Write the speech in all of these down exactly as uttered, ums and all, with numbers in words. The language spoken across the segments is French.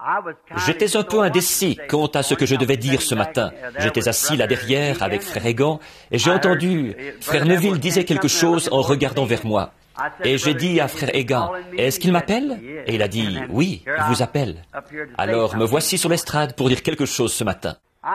J'étais un peu indécis quant à ce que je devais dire ce matin. J'étais assis là derrière avec Frère Egan et j'ai entendu Frère Neville disait quelque chose en regardant vers moi. Et j'ai dit à Frère Egan, « Est-ce qu'il m'appelle ?» Et il a dit, « Oui, il vous appelle. » Alors me voici sur l'estrade pour dire quelque chose ce matin.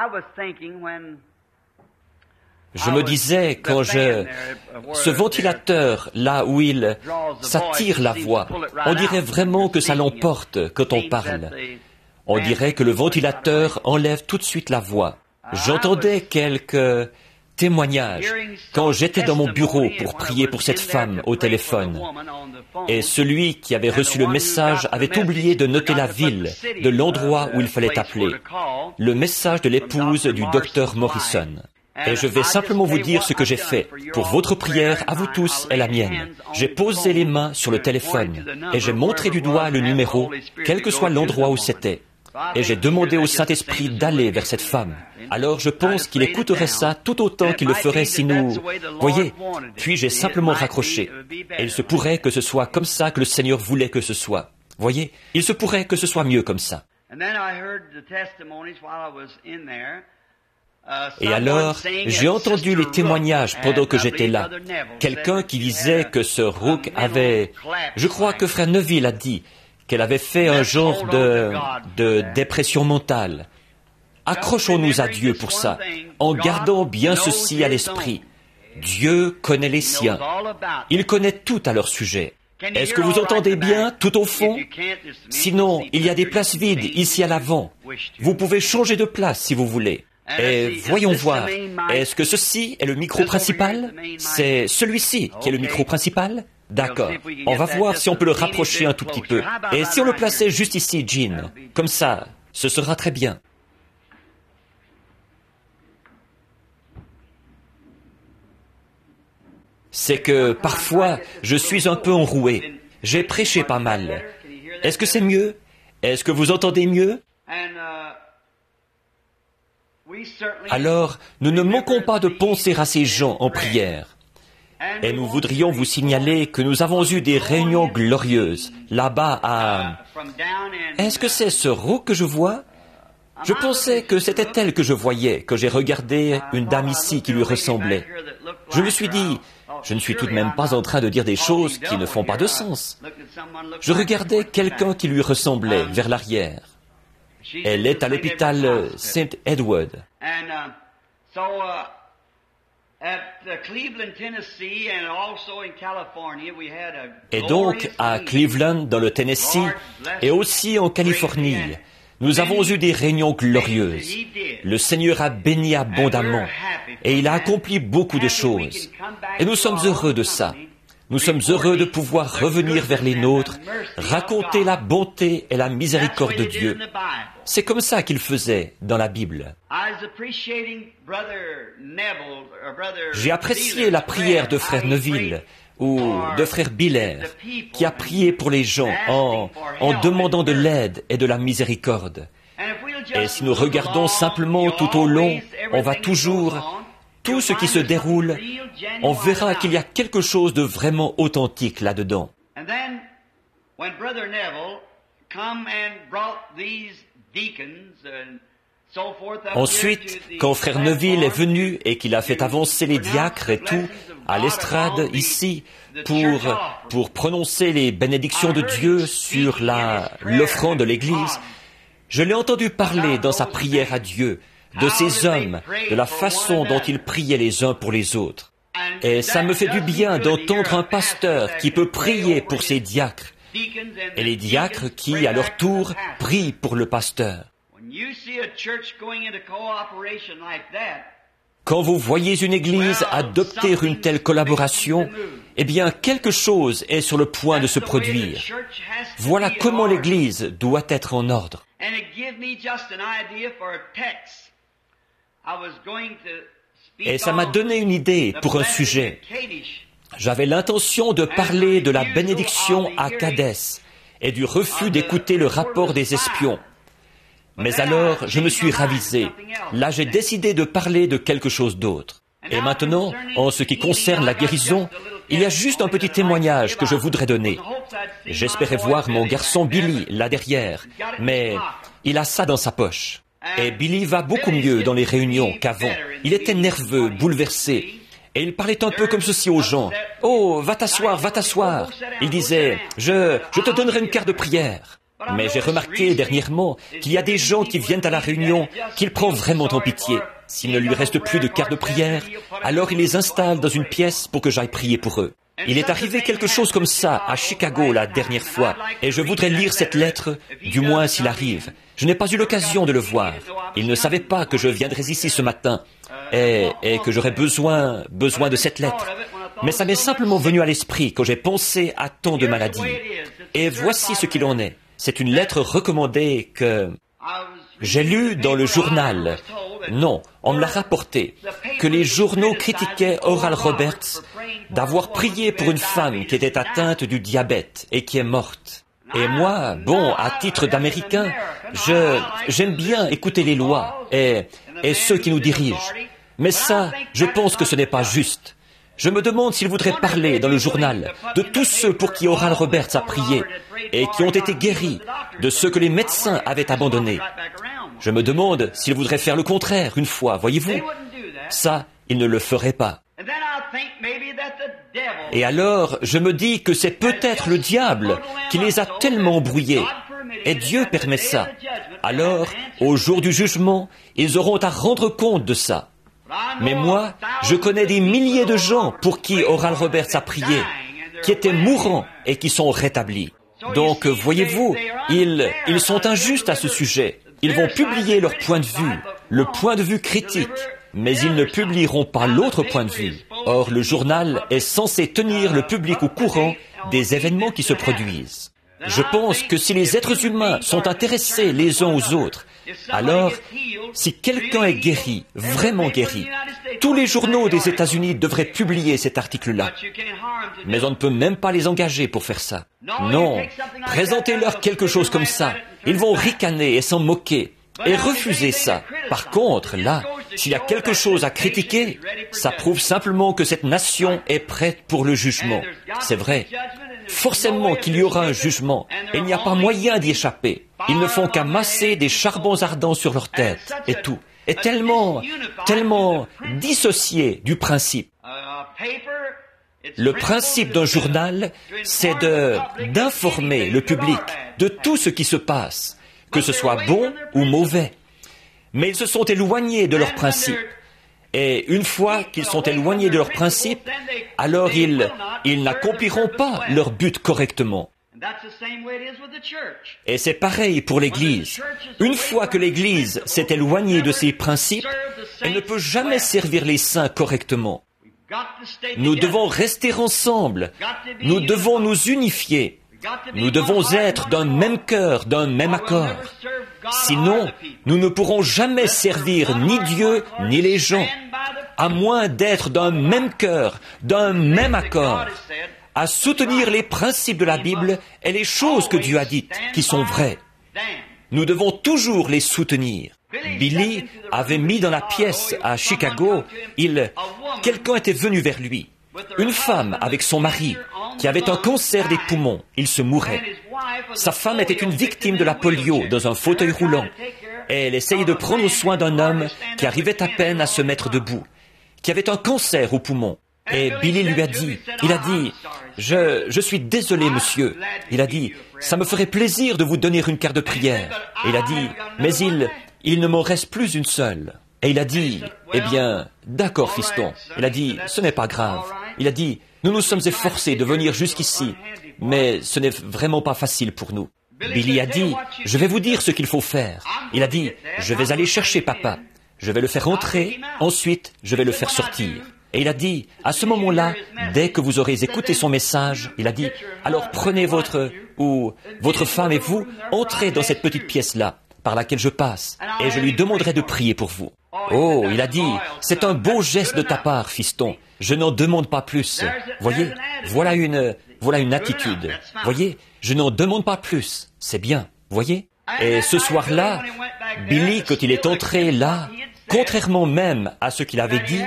Je me disais, quand je... Ce ventilateur, là où il... ça tire la voix, on dirait vraiment que ça l'emporte quand on parle. On dirait que le ventilateur enlève tout de suite la voix. J'entendais quelques témoignages quand j'étais dans mon bureau pour prier pour cette femme au téléphone. Et celui qui avait reçu le message avait oublié de noter la ville de l'endroit où il fallait appeler. Le message de l'épouse du docteur Morrison. Et je vais simplement vous dire ce que j'ai fait. Pour votre prière, à vous tous et la mienne. J'ai posé les mains sur le téléphone et j'ai montré du doigt le numéro, quel que soit l'endroit où c'était. Et j'ai demandé au Saint-Esprit d'aller vers cette femme. Alors je pense qu'il écouterait ça tout autant qu'il le ferait si nous... Voyez, puis j'ai simplement raccroché. Et il se pourrait que ce soit comme ça que le Seigneur voulait que ce soit. Voyez, il se pourrait que ce soit mieux comme ça. Et alors, j'ai entendu les témoignages pendant que j'étais là. Quelqu'un qui disait que ce Rook avait... Je crois que Frère Neville a dit qu'elle avait fait un genre de, de dépression mentale. Accrochons-nous à Dieu pour ça, en gardant bien ceci à l'esprit. Dieu connaît les siens. Il connaît tout à leur sujet. Est-ce que vous entendez bien, tout au fond? Sinon, il y a des places vides ici à l'avant. Vous pouvez changer de place si vous voulez. Et voyons voir, est-ce que ceci est le micro principal? C'est celui-ci qui est le micro principal? D'accord. On va voir si on peut le rapprocher un tout petit peu. Et si on le plaçait juste ici, Jean? Comme ça, ce sera très bien. C'est que, parfois, je suis un peu enroué. J'ai prêché pas mal. Est-ce que c'est mieux? Est-ce que vous entendez mieux? Alors, nous ne manquons pas de penser à ces gens en prière. Et nous voudrions vous signaler que nous avons eu des réunions glorieuses, là-bas à... Est-ce que c'est ce Rook que je vois? Je pensais que c'était elle que je voyais, que j'ai regardé une dame ici qui lui ressemblait. Je me suis dit, je ne suis tout de même pas en train de dire des choses qui ne font pas de sens. Je regardais quelqu'un qui lui ressemblait vers l'arrière. Elle est à l'hôpital Saint Edward. Et donc, à Cleveland, dans le Tennessee, et aussi en Californie, nous avons eu des réunions glorieuses. Le Seigneur a béni abondamment, et il a accompli beaucoup de choses. Et nous sommes heureux de ça. Nous sommes heureux de pouvoir revenir vers les nôtres, raconter la bonté et la miséricorde de Dieu. C'est comme ça qu'il faisait dans la Bible. J'ai apprécié la prière de Frère Neville ou de Frère Biller, qui a prié pour les gens en, en demandant de l'aide et de la miséricorde. Et si nous regardons simplement tout au long, on va toujours... Tout ce qui se déroule, on verra qu'il y a quelque chose de vraiment authentique là-dedans. Ensuite, quand Frère Neville est venu et qu'il a fait avancer les diacres et tout, à l'estrade ici, pour, pour prononcer les bénédictions de Dieu sur la, l'offrande de l'Église, je l'ai entendu parler dans sa prière à Dieu, de ces hommes, de la façon dont ils priaient les uns pour les autres. Et ça me fait du bien d'entendre un pasteur qui peut prier pour ses diacres, et les diacres qui, à leur tour, prient pour le pasteur. Quand vous voyez une église adopter une telle collaboration, eh bien, quelque chose est sur le point de se produire. Voilà comment l'église doit être en ordre. Et ça m'a donné une idée pour un sujet. J'avais l'intention de parler de la bénédiction à Kadès et du refus d'écouter le rapport des espions. Mais alors, je me suis ravisé. Là, j'ai décidé de parler de quelque chose d'autre. Et maintenant, en ce qui concerne la guérison, il y a juste un petit témoignage que je voudrais donner. J'espérais voir mon garçon Billy là derrière, mais il a ça dans sa poche. Et Billy va beaucoup mieux dans les réunions qu'avant. Il était nerveux, bouleversé. Et il parlait un peu comme ceci aux gens. « Oh, va t'asseoir, va t'asseoir !» Il disait « Je, je te donnerai une carte de prière. » Mais j'ai remarqué dernièrement qu'il y a des gens qui viennent à la réunion qu'il prend vraiment en pitié. S'il ne lui reste plus de carte de prière, alors il les installe dans une pièce pour que j'aille prier pour eux. Il est arrivé quelque chose comme ça à Chicago la dernière fois, et je voudrais lire cette lettre, du moins s'il arrive. Je n'ai pas eu l'occasion de le voir. Il ne savait pas que je viendrais ici ce matin, et, et que j'aurais besoin, besoin de cette lettre. Mais ça m'est simplement venu à l'esprit quand j'ai pensé à tant de maladies. Et voici ce qu'il en est. C'est une lettre recommandée que j'ai lue dans le journal. Non, on me l'a rapporté, que les journaux critiquaient Oral Roberts d'avoir prié pour une femme qui était atteinte du diabète et qui est morte. Et moi, bon, à titre d'Américain, je, j'aime bien écouter les lois et, et ceux qui nous dirigent. Mais ça, je pense que ce n'est pas juste. Je me demande s'il voudrait parler dans le journal de tous ceux pour qui Oral Roberts a prié et qui ont été guéris, de ceux que les médecins avaient abandonnés. Je me demande s'il voudrait faire le contraire une fois, voyez-vous. Ça, il ne le ferait pas. Et alors, je me dis que c'est peut-être le diable qui les a tellement brouillés. Et Dieu permet ça. Alors, au jour du jugement, ils auront à rendre compte de ça. Mais moi, je connais des milliers de gens pour qui Oral Roberts a prié, qui étaient mourants et qui sont rétablis. Donc, voyez-vous, ils, ils sont injustes à ce sujet. Ils vont publier leur point de vue, le point de vue critique, mais ils ne publieront pas l'autre point de vue. Or, le journal est censé tenir le public au courant des événements qui se produisent. Je pense que si les êtres humains sont intéressés les uns aux autres, alors, si quelqu'un est guéri, vraiment guéri, tous les journaux des États-Unis devraient publier cet article-là. Mais on ne peut même pas les engager pour faire ça. Non, présentez-leur quelque chose comme ça. Ils vont ricaner et s'en moquer et refuser ça. Par contre, là, s'il y a quelque chose à critiquer, ça prouve simplement que cette nation est prête pour le jugement. C'est vrai. Forcément qu'il y aura un jugement, et il n'y a pas moyen d'y échapper. Ils ne font qu'amasser des charbons ardents sur leur tête, et tout. Et tellement, tellement dissocié du principe. Le principe d'un journal, c'est de, d'informer le public de tout ce qui se passe, que ce soit bon ou mauvais. Mais ils se sont éloignés de leur principe. Et une fois qu'ils sont éloignés de leur principe, alors ils, ils n'accompliront pas leur but correctement. Et c'est pareil pour l'Église. Une fois que l'Église s'est éloignée de ses principes, elle ne peut jamais servir les saints correctement. Nous devons rester ensemble. Nous devons nous unifier. Nous devons être d'un même cœur, d'un même accord. Sinon, nous ne pourrons jamais servir ni Dieu, ni les gens, à moins d'être d'un même cœur, d'un même accord, à soutenir les principes de la Bible et les choses que Dieu a dites, qui sont vraies. Nous devons toujours les soutenir. Billy avait mis dans la pièce à Chicago, il, quelqu'un était venu vers lui. Une femme avec son mari, qui avait un cancer des poumons, il se mourait. Sa femme était une victime de la polio dans un fauteuil roulant. Et elle essayait de prendre soin d'un homme qui arrivait à peine à se mettre debout, qui avait un cancer au poumon. Et Billy lui a dit, il a dit, je, je suis désolé, monsieur. Il a dit, ça me ferait plaisir de vous donner une carte de prière. Et il a dit, mais il, il ne m'en reste plus une seule. Et il a dit, eh bien, d'accord, fiston. Il a dit, ce n'est pas grave. Il a dit, nous nous sommes efforcés de venir jusqu'ici, mais ce n'est vraiment pas facile pour nous. Billy a dit, je vais vous dire ce qu'il faut faire. Il a dit, je vais aller chercher papa. Je vais le faire entrer, ensuite je vais le faire sortir. Et il a dit, à ce moment-là, dès que vous aurez écouté son message, il a dit, alors prenez votre, ou votre femme et vous, entrez dans cette petite pièce-là, par laquelle je passe, et je lui demanderai de prier pour vous. Oh, il a dit, c'est un beau geste de ta part, fiston. Je n'en demande pas plus. Voyez, voilà une, voilà une attitude. Voyez, je n'en demande pas plus. C'est bien, voyez. Et ce soir-là, Billy, quand il est entré là, contrairement même à ce qu'il avait dit,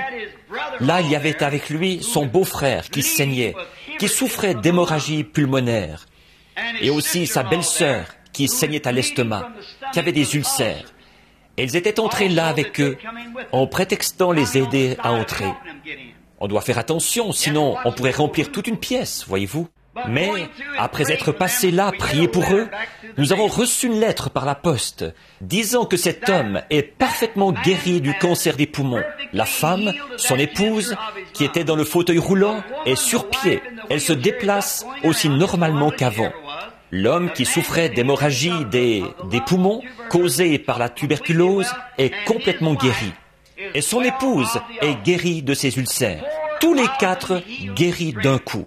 Là, il y avait avec lui son beau-frère qui saignait, qui souffrait d'hémorragie pulmonaire, et aussi sa belle-sœur qui saignait à l'estomac, qui avait des ulcères. Ils étaient entrés là avec eux, en prétextant les aider à entrer. On doit faire attention, sinon on pourrait remplir toute une pièce, voyez-vous. Mais, après être passés là, prier pour eux, nous avons reçu une lettre par la poste, disant que cet homme est parfaitement guéri du cancer des poumons. La femme, son épouse, qui était dans le fauteuil roulant, est sur pied. Elle se déplace aussi normalement qu'avant. L'homme qui souffrait d'hémorragie des, des poumons, causée par la tuberculose, est complètement guéri. Et son épouse est guérie de ses ulcères. Tous les quatre guéris d'un coup.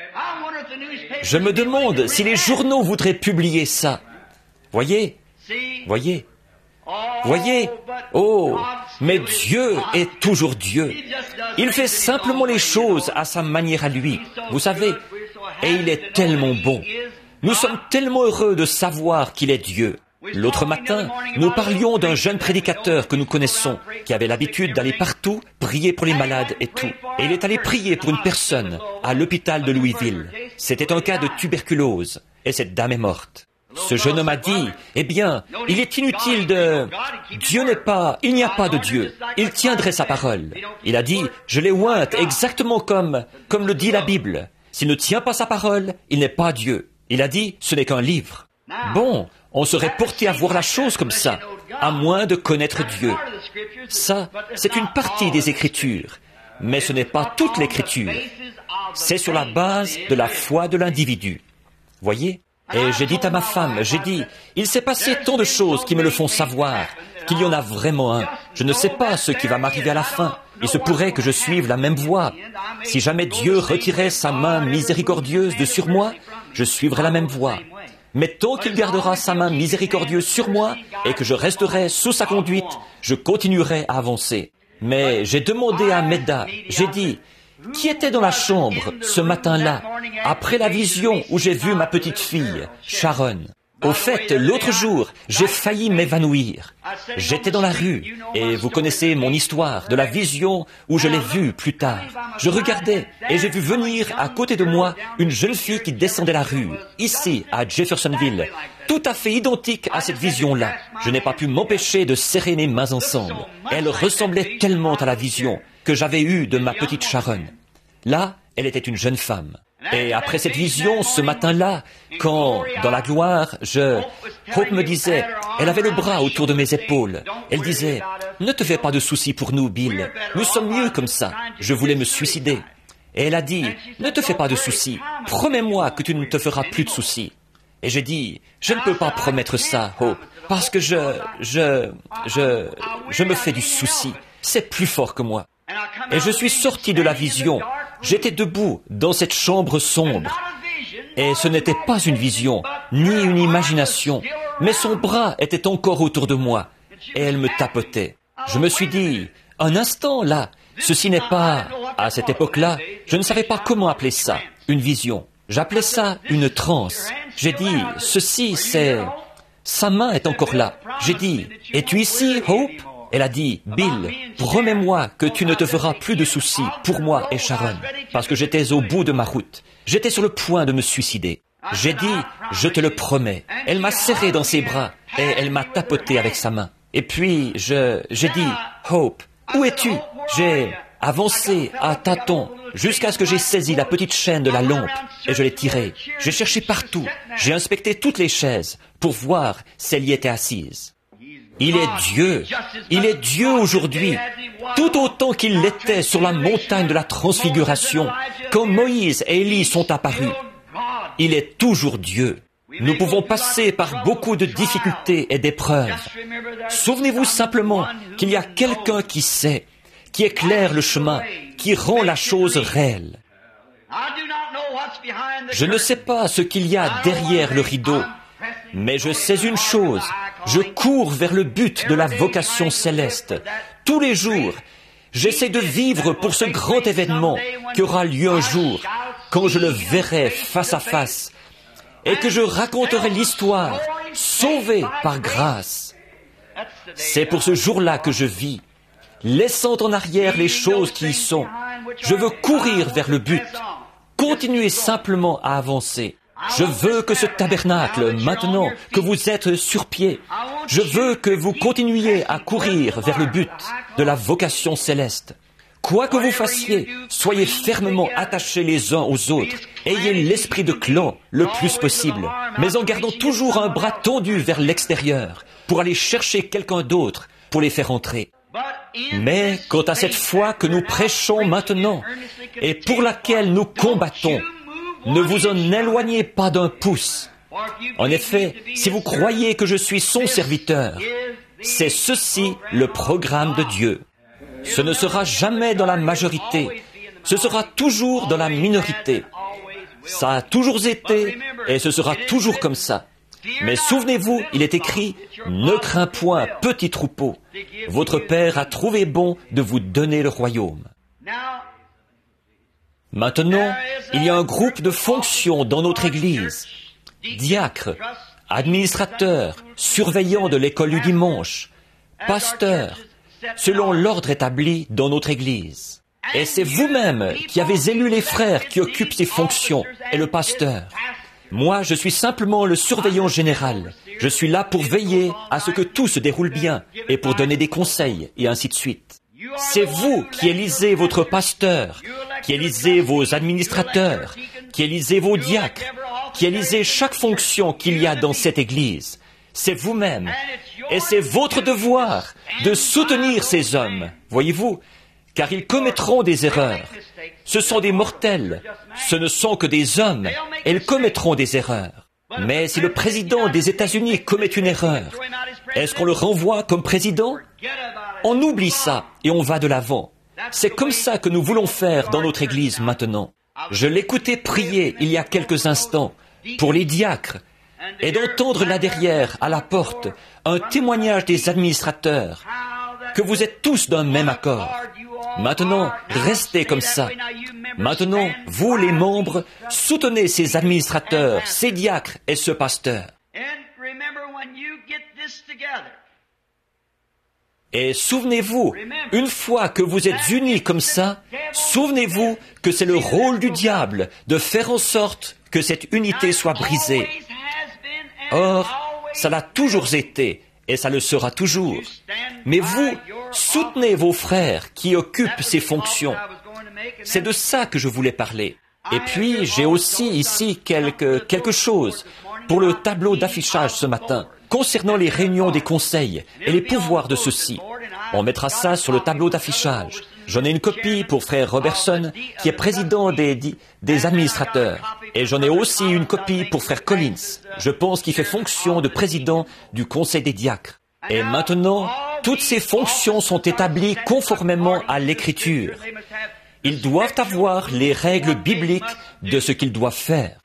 Je me demande si les journaux voudraient publier ça. Voyez, voyez, voyez, oh, mais Dieu est toujours Dieu. Il fait simplement les choses à sa manière à lui, vous savez, et il est tellement bon. Nous sommes tellement heureux de savoir qu'il est Dieu. L'autre matin, nous parlions d'un jeune prédicateur que nous connaissons, qui avait l'habitude d'aller partout, prier pour les malades et tout. Et il est allé prier pour une personne à l'hôpital de Louisville. C'était un cas de tuberculose, et cette dame est morte. Ce jeune homme a dit, eh bien, il est inutile de... Dieu n'est pas... Il n'y a pas de Dieu. Il tiendrait sa parole. Il a dit, je l'ai ointe exactement comme, comme le dit la Bible. S'il ne tient pas sa parole, il n'est pas Dieu. Il a dit, ce n'est qu'un livre. Bon, on serait porté à voir la chose comme ça, à moins de connaître Dieu. Ça, c'est une partie des Écritures, mais ce n'est pas toute l'Écriture. C'est sur la base de la foi de l'individu. Voyez? Et j'ai dit à ma femme, j'ai dit, il s'est passé tant de choses qui me le font savoir, qu'il y en a vraiment un. Je ne sais pas ce qui va m'arriver à la fin. Il se pourrait que je suive la même voie. Si jamais Dieu retirait sa main miséricordieuse de sur moi, je suivrai la même voie. Mais tant qu'il gardera sa main miséricordieuse sur moi et que je resterai sous sa conduite, je continuerai à avancer. Mais j'ai demandé à Meda, j'ai dit, qui était dans la chambre ce matin-là, après la vision où j'ai vu ma petite fille, Sharon? Au fait, l'autre jour, j'ai failli m'évanouir. J'étais dans la rue, et vous connaissez mon histoire de la vision où je l'ai vue plus tard. Je regardais, et j'ai vu venir à côté de moi une jeune fille qui descendait la rue, ici, à Jeffersonville, tout à fait identique à cette vision-là. Je n'ai pas pu m'empêcher de serrer mes mains ensemble. Elle ressemblait tellement à la vision que j'avais eue de ma petite Sharon. Là, elle était une jeune femme. Et après cette vision, ce matin-là, quand, dans la gloire, je... Hope me disait, elle avait le bras autour de mes épaules. Elle disait, ne te fais pas de soucis pour nous, Bill. Nous sommes mieux comme ça. Je voulais me suicider. Et elle a dit, ne te fais pas de soucis. Promets-moi que tu ne te feras plus de soucis. Et j'ai dit, je ne peux pas promettre ça, Hope, parce que je... je... je... je me fais du souci. C'est plus fort que moi. Et je suis sorti de la vision. J'étais debout dans cette chambre sombre. Et ce n'était pas une vision, ni une imagination, mais son bras était encore autour de moi. Et elle me tapotait. Je me suis dit, un instant là, ceci n'est pas... À cette époque-là, je ne savais pas comment appeler ça, une vision. J'appelais ça une transe. J'ai dit, ceci c'est... Sa main est encore là. J'ai dit, es-tu ici, Hope? Elle a dit, Bill, promets-moi que tu ne te feras plus de soucis pour moi et Sharon, parce que j'étais au bout de ma route. J'étais sur le point de me suicider. J'ai dit, je te le promets. Elle m'a serré dans ses bras et elle m'a tapoté avec sa main. Et puis, je, j'ai dit, Hope, où es-tu? J'ai avancé à tâtons jusqu'à ce que j'ai saisi la petite chaîne de la lampe et je l'ai tirée. J'ai cherché partout. J'ai inspecté toutes les chaises pour voir si elle y était assise. Il est Dieu. Il est Dieu aujourd'hui, tout autant qu'il l'était sur la montagne de la transfiguration, quand Moïse et Élie sont apparus. Il est toujours Dieu. Nous pouvons passer par beaucoup de difficultés et d'épreuves. Souvenez-vous simplement qu'il y a quelqu'un qui sait, qui éclaire le chemin, qui rend la chose réelle. Je ne sais pas ce qu'il y a derrière le rideau, mais je sais une chose, je cours vers le but de la vocation céleste. Tous les jours, j'essaie de vivre pour ce grand événement qui aura lieu un jour, quand je le verrai face à face, et que je raconterai l'histoire, sauvé par grâce. C'est pour ce jour-là que je vis. laissant en arrière les choses qui y sont. Je veux courir vers le but. Continuez simplement à avancer. Je veux que ce tabernacle, maintenant que vous êtes sur pied, je veux que vous continuiez à courir vers le but de la vocation céleste. Quoi que vous fassiez, soyez fermement attachés les uns aux autres. Ayez l'esprit de clan le plus possible, mais en gardant toujours un bras tendu vers l'extérieur pour aller chercher quelqu'un d'autre pour les faire entrer. Mais quant à cette foi que nous prêchons maintenant et pour laquelle nous combattons, ne vous en éloignez pas d'un pouce. En effet, si vous croyez que je suis son serviteur, c'est ceci le programme de Dieu. Ce ne sera jamais dans la majorité, ce sera toujours dans la minorité. Ça a toujours été et ce sera toujours comme ça. Mais souvenez-vous, il est écrit, « Ne crains point, petit troupeau. Votre Père a trouvé bon de vous donner le royaume. » Maintenant, il y a un groupe de fonctions dans notre Église. Diacres, administrateurs, surveillants de l'école du dimanche, pasteurs, selon l'ordre établi dans notre Église. Et c'est vous-même qui avez élu les frères qui occupent ces fonctions et le pasteur. Moi, je suis simplement le surveillant général. Je suis là pour veiller à ce que tout se déroule bien et pour donner des conseils et ainsi de suite. C'est vous qui élisez votre pasteur, qui élisez vos administrateurs, qui élisez vos diacres, qui élisez chaque fonction qu'il y a dans cette Église. C'est vous-même. Et c'est votre devoir de soutenir ces hommes, voyez-vous, car ils commettront des erreurs. Ce sont des mortels, ce ne sont que des hommes, et ils commettront des erreurs. Mais si le président des États-Unis commet une erreur, est-ce qu'on le renvoie comme président? On oublie ça et on va de l'avant. C'est comme ça que nous voulons faire dans notre Église maintenant. Je l'écoutais prier il y a quelques instants pour les diacres et d'entendre là derrière, à la porte, un témoignage des administrateurs, que vous êtes tous d'un même accord. Maintenant, restez comme ça. Maintenant, vous les membres, soutenez ces administrateurs, ces diacres et ce pasteur. Et souvenez-vous, une fois que vous êtes unis comme ça, souvenez-vous que c'est le rôle du diable de faire en sorte que cette unité soit brisée. Or, ça l'a toujours été et ça le sera toujours. Mais vous, soutenez vos frères qui occupent ces fonctions. C'est de ça que je voulais parler. Et puis, j'ai aussi ici quelque, quelque chose pour le tableau d'affichage ce matin, concernant les réunions des conseils et les pouvoirs de ceux-ci. On mettra ça sur le tableau d'affichage. J'en ai une copie pour frère Robertson, qui est président des, des administrateurs. Et j'en ai aussi une copie pour frère Collins. Je pense qu'il fait fonction de président du conseil des diacres. Et maintenant, toutes ces fonctions sont établies conformément à l'Écriture. Ils doivent avoir les règles bibliques de ce qu'ils doivent faire.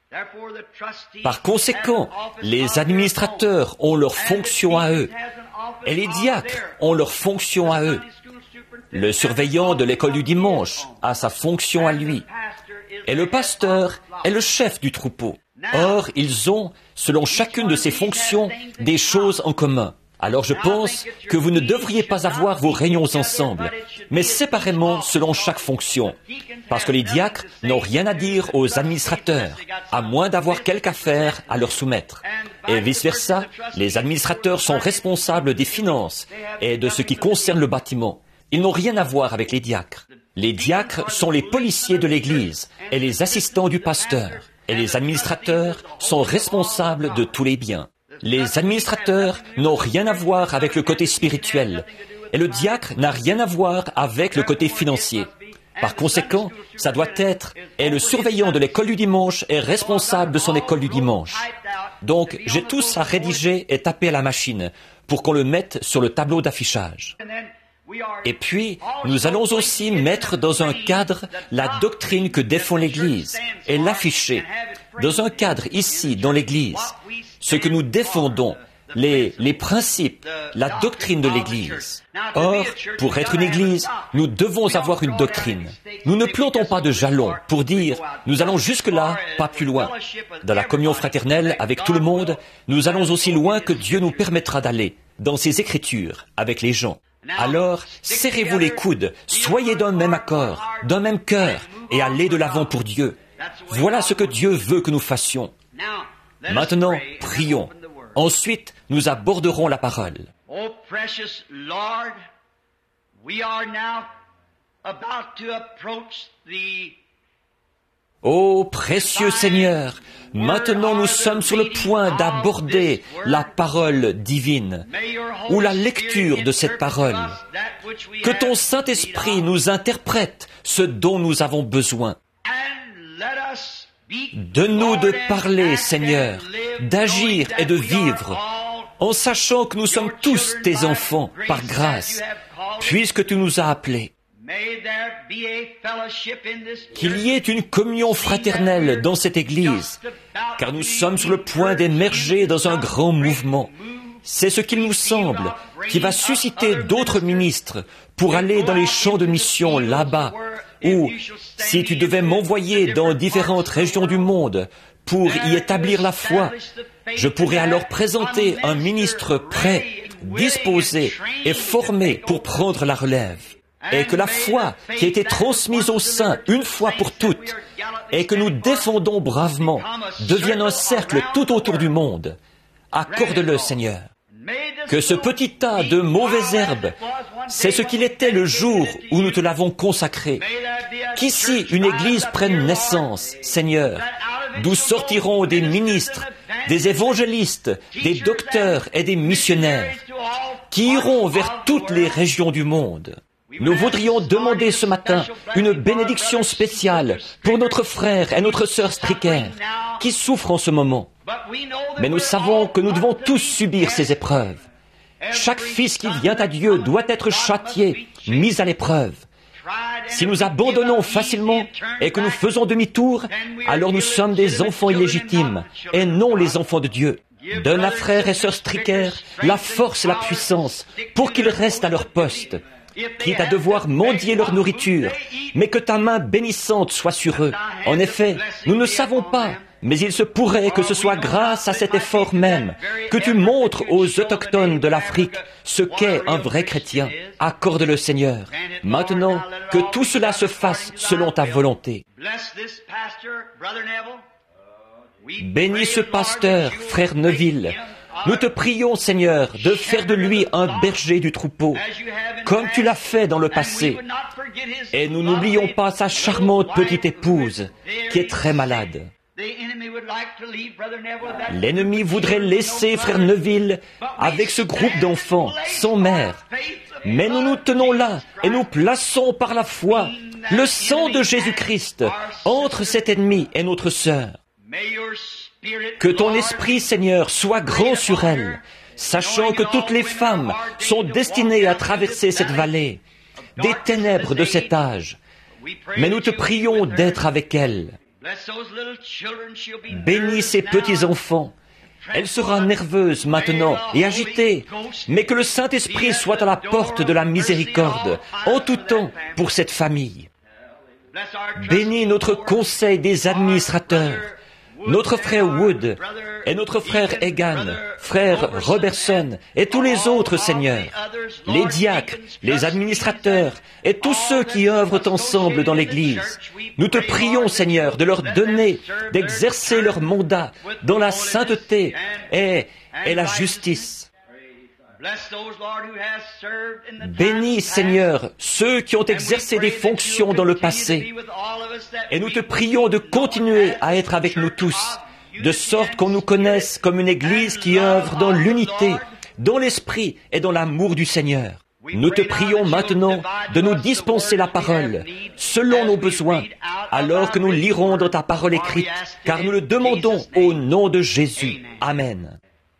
Par conséquent, les administrateurs ont leur fonction à eux, et les diacres ont leur fonction à eux. Le surveillant de l'école du dimanche a sa fonction à lui, et le pasteur est le chef du troupeau. Or, ils ont, selon chacune de ces fonctions, des choses en commun. Alors je pense que vous ne devriez pas avoir vos réunions ensemble, mais séparément selon chaque fonction, parce que les diacres n'ont rien à dire aux administrateurs, à moins d'avoir quelque affaire à leur soumettre. Et vice-versa, les administrateurs sont responsables des finances et de ce qui concerne le bâtiment. Ils n'ont rien à voir avec les diacres. Les diacres sont les policiers de l'Église et les assistants du pasteur, et les administrateurs sont responsables de tous les biens. Les administrateurs n'ont rien à voir avec le côté spirituel, et le diacre n'a rien à voir avec le côté financier. Par conséquent, ça doit être, et le surveillant de l'école du dimanche est responsable de son école du dimanche. Donc, j'ai tout ça rédigé et tapé à la machine pour qu'on le mette sur le tableau d'affichage. Et puis, nous allons aussi mettre dans un cadre la doctrine que défend l'Église et l'afficher dans un cadre ici, dans l'Église, ce que nous défendons, les, les principes, la doctrine de l'Église. Or, pour être une Église, nous devons avoir une doctrine. Nous ne plantons pas de jalons pour dire « nous allons jusque-là, pas plus loin ». Dans la communion fraternelle avec tout le monde, nous allons aussi loin que Dieu nous permettra d'aller, dans ses Écritures, avec les gens. Alors, serrez-vous les coudes, soyez d'un même accord, d'un même cœur, et allez de l'avant pour Dieu. Voilà ce que Dieu veut que nous fassions. Maintenant, prions. Ensuite, nous aborderons la parole. Oh, precious Lord, we are now about to approach the Ô précieux Seigneur, maintenant nous sommes sur le point d'aborder la parole divine, ou la lecture de cette parole. Que ton Saint-Esprit nous interprète ce dont nous avons besoin. Donne-nous de parler, Seigneur, d'agir et de vivre, en sachant que nous sommes tous tes enfants, par grâce, puisque tu nous as appelés. Qu'il y ait une communion fraternelle dans cette Église, car nous sommes sur le point d'émerger dans un grand mouvement. C'est ce qu'il nous semble, qui va susciter d'autres ministres pour aller dans les champs de mission là-bas, ou si tu devais m'envoyer dans différentes régions du monde pour y établir la foi, je pourrais alors présenter un ministre prêt, disposé et formé pour prendre la relève. Et que la foi qui a été transmise aux saints une fois pour toutes et que nous défendons bravement devienne un cercle tout autour du monde. Accorde-le, Seigneur. Que ce petit tas de mauvaises herbes, c'est ce qu'il était le jour où nous te l'avons consacré. Qu'ici une Église prenne naissance, Seigneur, d'où sortiront des ministres, des évangélistes, des docteurs et des missionnaires, qui iront vers toutes les régions du monde. Nous voudrions demander ce matin une bénédiction spéciale pour notre frère et notre sœur Stricker, qui souffrent en ce moment. Mais nous savons que nous devons tous subir ces épreuves. Chaque fils qui vient à Dieu doit être châtié, mis à l'épreuve. Si nous abandonnons facilement et que nous faisons demi-tour, alors nous sommes des enfants illégitimes et non les enfants de Dieu. Donne à frères et sœurs Stricker la force et la puissance pour qu'ils restent à leur poste, quitte à devoir mendier leur nourriture, mais que ta main bénissante soit sur eux. En effet, nous ne savons pas, mais il se pourrait que ce soit grâce à cet effort même que tu montres aux autochtones de l'Afrique ce qu'est un vrai chrétien. Accorde-le, Seigneur. Maintenant, que tout cela se fasse selon ta volonté. Bénis ce pasteur, frère Neville. Nous te prions, Seigneur, de faire de lui un berger du troupeau, comme tu l'as fait dans le passé. Et nous n'oublions pas sa charmante petite épouse, qui est très malade. L'ennemi voudrait laisser frère Neville avec ce groupe d'enfants, sans mère. Mais nous nous tenons là et nous plaçons par la foi le sang de Jésus-Christ entre cet ennemi et notre sœur. Que ton esprit, Seigneur, soit grand sur elle, sachant que toutes les femmes sont destinées à traverser cette vallée, des ténèbres de cet âge. Mais nous te prions d'être avec elle. Bénis ces petits-enfants. Elle sera nerveuse maintenant et agitée, mais que le Saint-Esprit soit à la porte de la miséricorde en tout temps pour cette famille. Bénis notre conseil des administrateurs, notre frère Wood et notre frère Egan, frère Robertson et tous les autres, Seigneur, les diacres, les administrateurs et tous ceux qui œuvrent ensemble dans l'Église. Nous te prions, Seigneur, de leur donner d'exercer leur mandat dans la sainteté et, et la justice. Bénis, Seigneur, ceux qui ont exercé des fonctions dans le passé. Et nous te prions de continuer à être avec nous tous, de sorte qu'on nous connaisse comme une Église qui œuvre dans l'unité, dans l'esprit et dans l'amour du Seigneur. Nous te prions maintenant de nous dispenser la parole, selon nos besoins, alors que nous lirons dans ta parole écrite, car nous le demandons au nom de Jésus. Amen.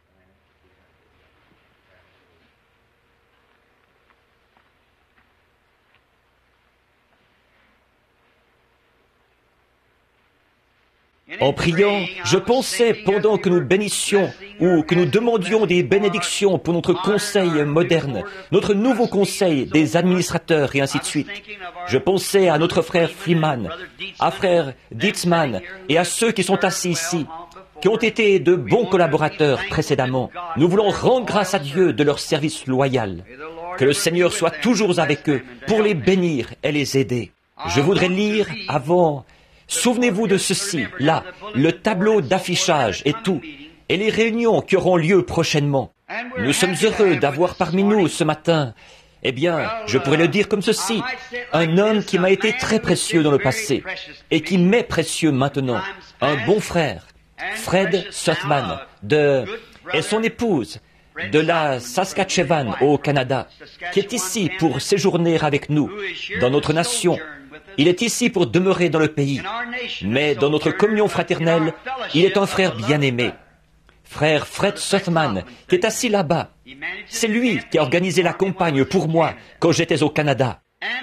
En priant, je pensais, pendant que nous bénissions ou que nous demandions des bénédictions pour notre conseil moderne, notre nouveau conseil des administrateurs et ainsi de suite, je pensais à notre frère Freeman, à frère Dietzmann et à ceux qui sont assis ici, qui ont été de bons collaborateurs précédemment. Nous voulons rendre grâce à Dieu de leur service loyal. Que le Seigneur soit toujours avec eux pour les bénir et les aider. Je voudrais lire avant, souvenez-vous de ceci, là, le tableau d'affichage et tout, et les réunions qui auront lieu prochainement. Nous sommes heureux d'avoir parmi nous ce matin, eh bien, je pourrais le dire comme ceci, un homme qui m'a été très précieux dans le passé et qui m'est précieux maintenant, un bon frère, Fred Sothmann, de, et son épouse, de la Saskatchewan au Canada, qui est ici pour séjourner avec nous, dans notre nation. Il est ici pour demeurer dans le pays, mais dans notre communion fraternelle, il est un frère bien-aimé. Frère Fred Sothmann, qui est assis là-bas. C'est lui qui a organisé la campagne pour moi quand j'étais au Canada.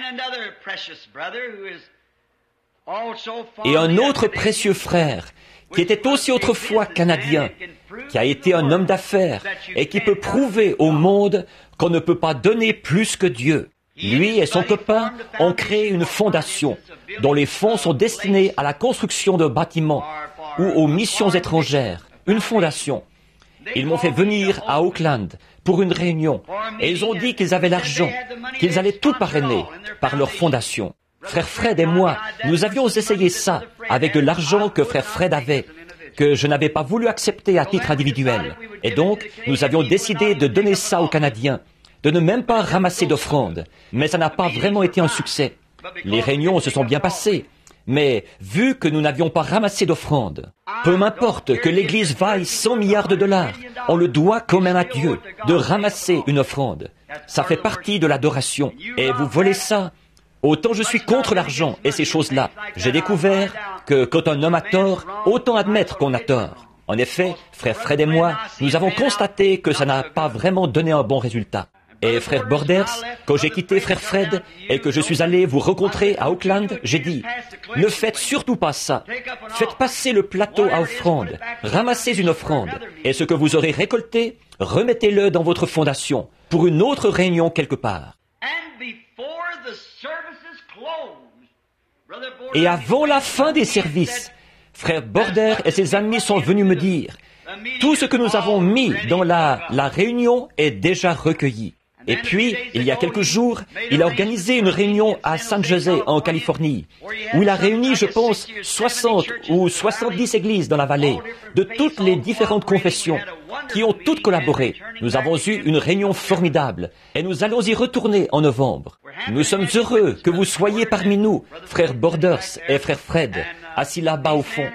Et un autre précieux frère, qui était aussi autrefois canadien, qui a été un homme d'affaires et qui peut prouver au monde qu'on ne peut pas donner plus que Dieu. Lui et son copain ont créé une fondation dont les fonds sont destinés à la construction de bâtiments ou aux missions étrangères. Une fondation. Ils m'ont fait venir à Oakland pour une réunion et ils ont dit qu'ils avaient l'argent, qu'ils allaient tout parrainer par leur fondation. Frère Fred et moi, nous avions essayé ça avec de l'argent que Frère Fred avait, que je n'avais pas voulu accepter à titre individuel. Et donc, nous avions décidé de donner ça aux Canadiens, de ne même pas ramasser d'offrandes. Mais ça n'a pas vraiment été un succès. Les réunions se sont bien passées. Mais vu que nous n'avions pas ramassé d'offrandes, peu m'importe que l'Église vaille cent milliards de dollars, on le doit quand même à Dieu de ramasser une offrande. Ça fait partie de l'adoration. Et vous volez ça. Autant je suis contre l'argent et ces choses-là. J'ai découvert que quand un homme a tort, autant admettre qu'on a tort. En effet, frère Fred et moi, nous avons constaté que ça n'a pas vraiment donné un bon résultat. Et frère Borders, quand j'ai quitté frère Fred et que je suis allé vous rencontrer à Oakland, j'ai dit, ne faites surtout pas ça. Faites passer le plateau à offrande, ramassez une offrande, et ce que vous aurez récolté, remettez-le dans votre fondation pour une autre réunion quelque part. Et avant la fin des services, frère Border et ses amis sont venus me dire, tout ce que nous avons mis dans la, la réunion est déjà recueilli. Et puis, il y a quelques jours, il a organisé une réunion à San Jose, en Californie, où il a réuni, je pense, soixante ou soixante-dix églises dans la vallée, de toutes les différentes confessions, qui ont toutes collaboré. Nous avons eu une réunion formidable, et nous allons y retourner en novembre. Nous sommes heureux que vous soyez parmi nous, frère Borders et frère Fred, assis là-bas au fond.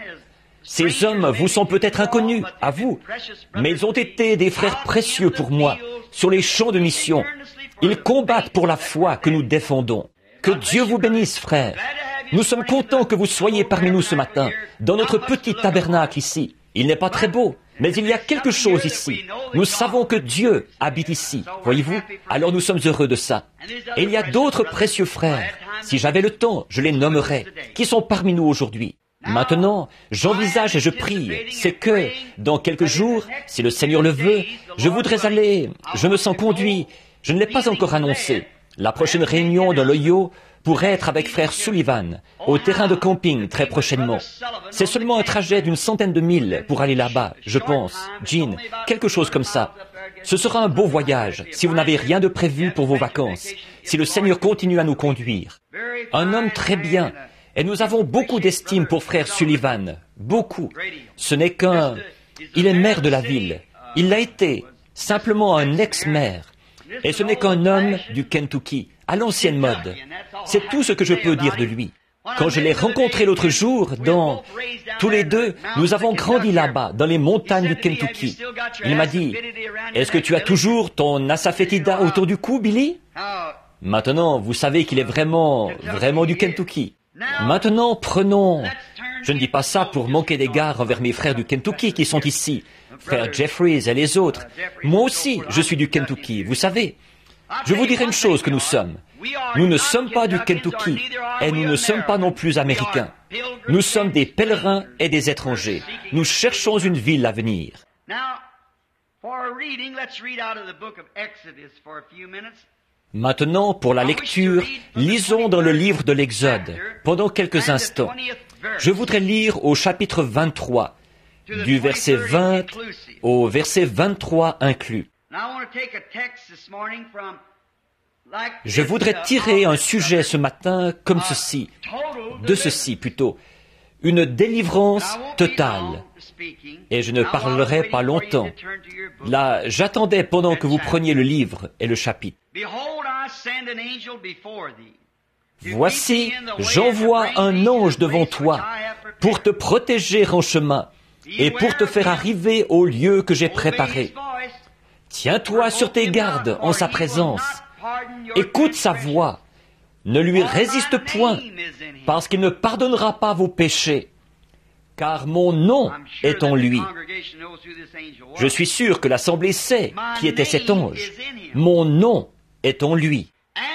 Ces hommes vous sont peut-être inconnus, à vous, mais ils ont été des frères précieux pour moi, sur les champs de mission. Ils combattent pour la foi que nous défendons. Que Dieu vous bénisse, frères. Nous sommes contents que vous soyez parmi nous ce matin, dans notre petit tabernacle ici. Il n'est pas très beau, mais il y a quelque chose ici. Nous savons que Dieu habite ici, voyez-vous? Alors nous sommes heureux de ça. Et il y a d'autres précieux frères, si j'avais le temps, je les nommerais, qui sont parmi nous aujourd'hui. Maintenant, j'envisage et je prie, c'est que, dans quelques jours, si le Seigneur le veut, je voudrais aller, je me sens conduit, je ne l'ai pas encore annoncé. La prochaine réunion de l'Ohio pourrait être avec frère Sullivan, au terrain de camping très prochainement. C'est seulement un trajet d'une centaine de milles pour aller là-bas, je pense. Jean, quelque chose comme ça. Ce sera un beau voyage, si vous n'avez rien de prévu pour vos vacances, si le Seigneur continue à nous conduire. Un homme très bien. Et nous avons beaucoup d'estime pour frère Sullivan. Beaucoup. Ce n'est qu'un... Il est maire de la ville. Il l'a été. Simplement un ex-maire. Et ce n'est qu'un homme du Kentucky, à l'ancienne mode. C'est tout ce que je peux dire de lui. Quand je l'ai rencontré l'autre jour, dans... Tous les deux, nous avons grandi là-bas, dans les montagnes du Kentucky. Il m'a dit, « Est-ce que tu as toujours ton asafoetida autour du cou, Billy ?» Maintenant, vous savez qu'il est vraiment, vraiment du Kentucky. Maintenant, prenons... Je ne dis pas ça pour manquer d'égard envers mes frères du Kentucky qui sont ici, frère Jeffries et les autres. Moi aussi, je suis du Kentucky, vous savez. Je vous dirai une chose que nous sommes. Nous ne sommes pas du Kentucky et nous ne sommes pas non plus américains. Nous sommes des pèlerins et des étrangers. Nous cherchons une ville à venir. Maintenant, pour la lecture, lisons dans le livre de l'Exode, pendant quelques instants. Je voudrais lire au chapitre vingt-trois, du verset vingt au verset vingt-trois inclus. Je voudrais tirer un sujet ce matin comme ceci, de ceci plutôt, une délivrance totale. Et je ne parlerai pas longtemps. Là, j'attendais pendant que vous preniez le livre et le chapitre. Voici, j'envoie un ange devant toi pour te protéger en chemin et pour te faire arriver au lieu que j'ai préparé. Tiens-toi sur tes gardes en sa présence. Écoute sa voix. Ne lui résiste point, parce qu'il ne pardonnera pas vos péchés. Car mon nom est en lui. Je suis sûr que l'Assemblée sait qui était cet ange. Mon nom est en lui.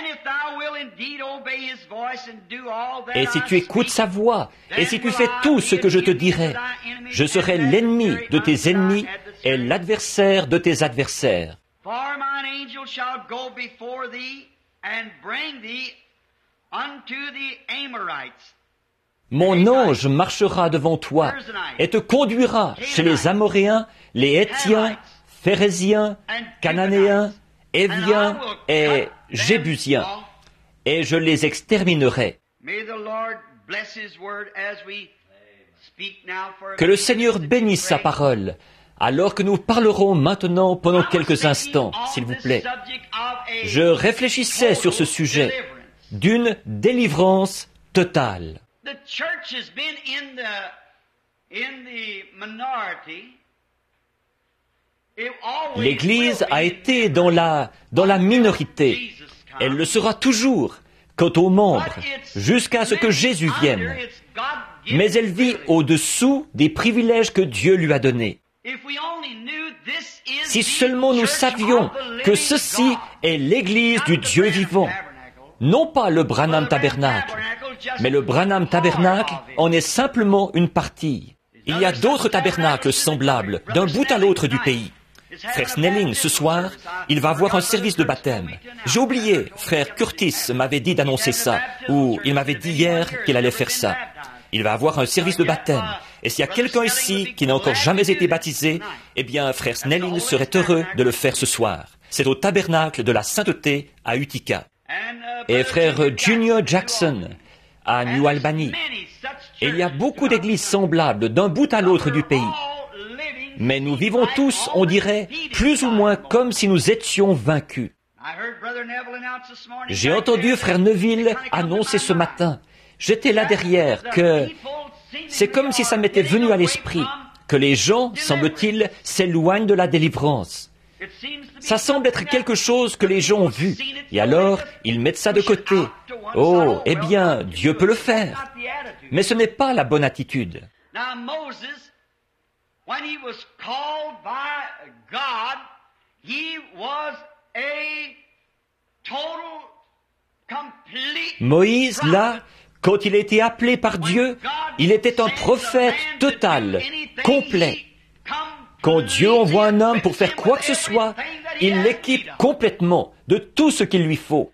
Et si tu écoutes sa voix, et si tu fais tout ce que je te dirai, je serai l'ennemi de tes ennemis et l'adversaire de tes adversaires. Mon ange marchera devant toi et te conduira chez les Amoréens, les Hétiens, Phéréziens, Cananéens, Éviens et Jébusiens, et je les exterminerai. Que le Seigneur bénisse sa parole, alors que nous parlerons maintenant pendant quelques instants, s'il vous plaît. Je réfléchissais sur ce sujet d'une délivrance totale. L'Église a été dans la, dans la minorité. Elle le sera toujours quant aux membres, jusqu'à ce que Jésus vienne. Mais elle vit au-dessous des privilèges que Dieu lui a donnés. Si seulement nous savions que ceci est l'Église du Dieu vivant, non pas le Branham Tabernacle, mais le Branham Tabernacle en est simplement une partie. Il y a d'autres tabernacles semblables d'un bout à l'autre du pays. Frère Snelling, ce soir, il va avoir un service de baptême. J'ai oublié, frère Curtis m'avait dit d'annoncer ça, ou il m'avait dit hier qu'il allait faire ça. Il va avoir un service de baptême. Et s'il y a quelqu'un ici qui n'a encore jamais été baptisé, eh bien, frère Snelling serait heureux de le faire ce soir. C'est au tabernacle de la sainteté à Utica. Et frère Junior Jackson à New Albany. Et il y a beaucoup d'églises semblables d'un bout à l'autre du pays. Mais nous vivons tous, on dirait, plus ou moins comme si nous étions vaincus. J'ai entendu frère Neville annoncer ce matin, j'étais là derrière, que c'est comme si ça m'était venu à l'esprit, que les gens, semble-t-il, s'éloignent de la délivrance. Ça semble être quelque chose que les gens ont vu, et alors ils mettent ça de côté. Oh, eh bien, Dieu peut le faire. Mais ce n'est pas la bonne attitude. When he was called by God, he was a total, complete Moïse, là, quand il a été appelé par Dieu, il était un prophète total, complet. Quand Dieu envoie un homme pour faire quoi que ce soit, il l'équipe complètement de tout ce qu'il lui faut.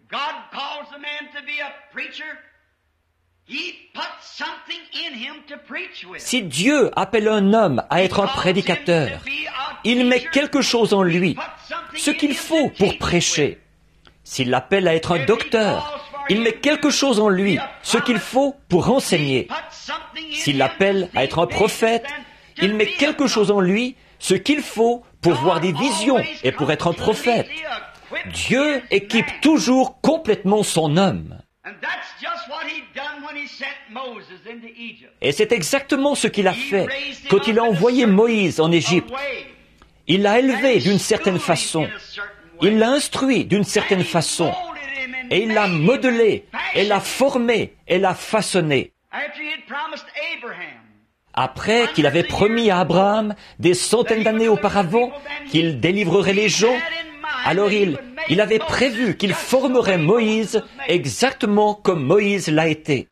Si Dieu appelle un homme à être un prédicateur, il met quelque chose en lui, ce qu'il faut pour prêcher. S'il l'appelle à être un docteur, il met quelque chose en lui, ce qu'il faut pour enseigner. S'il l'appelle à être un prophète, il met quelque chose en lui, ce qu'il faut pour voir des visions et pour être un prophète. Dieu équipe toujours complètement son homme. Et c'est exactement ce qu'il a fait quand il a envoyé Moïse en Égypte. Il l'a élevé d'une certaine façon. Il l'a instruit d'une certaine façon. Et il l'a modelé, et l'a formé, et l'a façonné. Après qu'il avait promis à Abraham, des centaines d'années auparavant, qu'il délivrerait les gens, alors il, il avait prévu qu'il formerait Moïse exactement comme Moïse l'a été.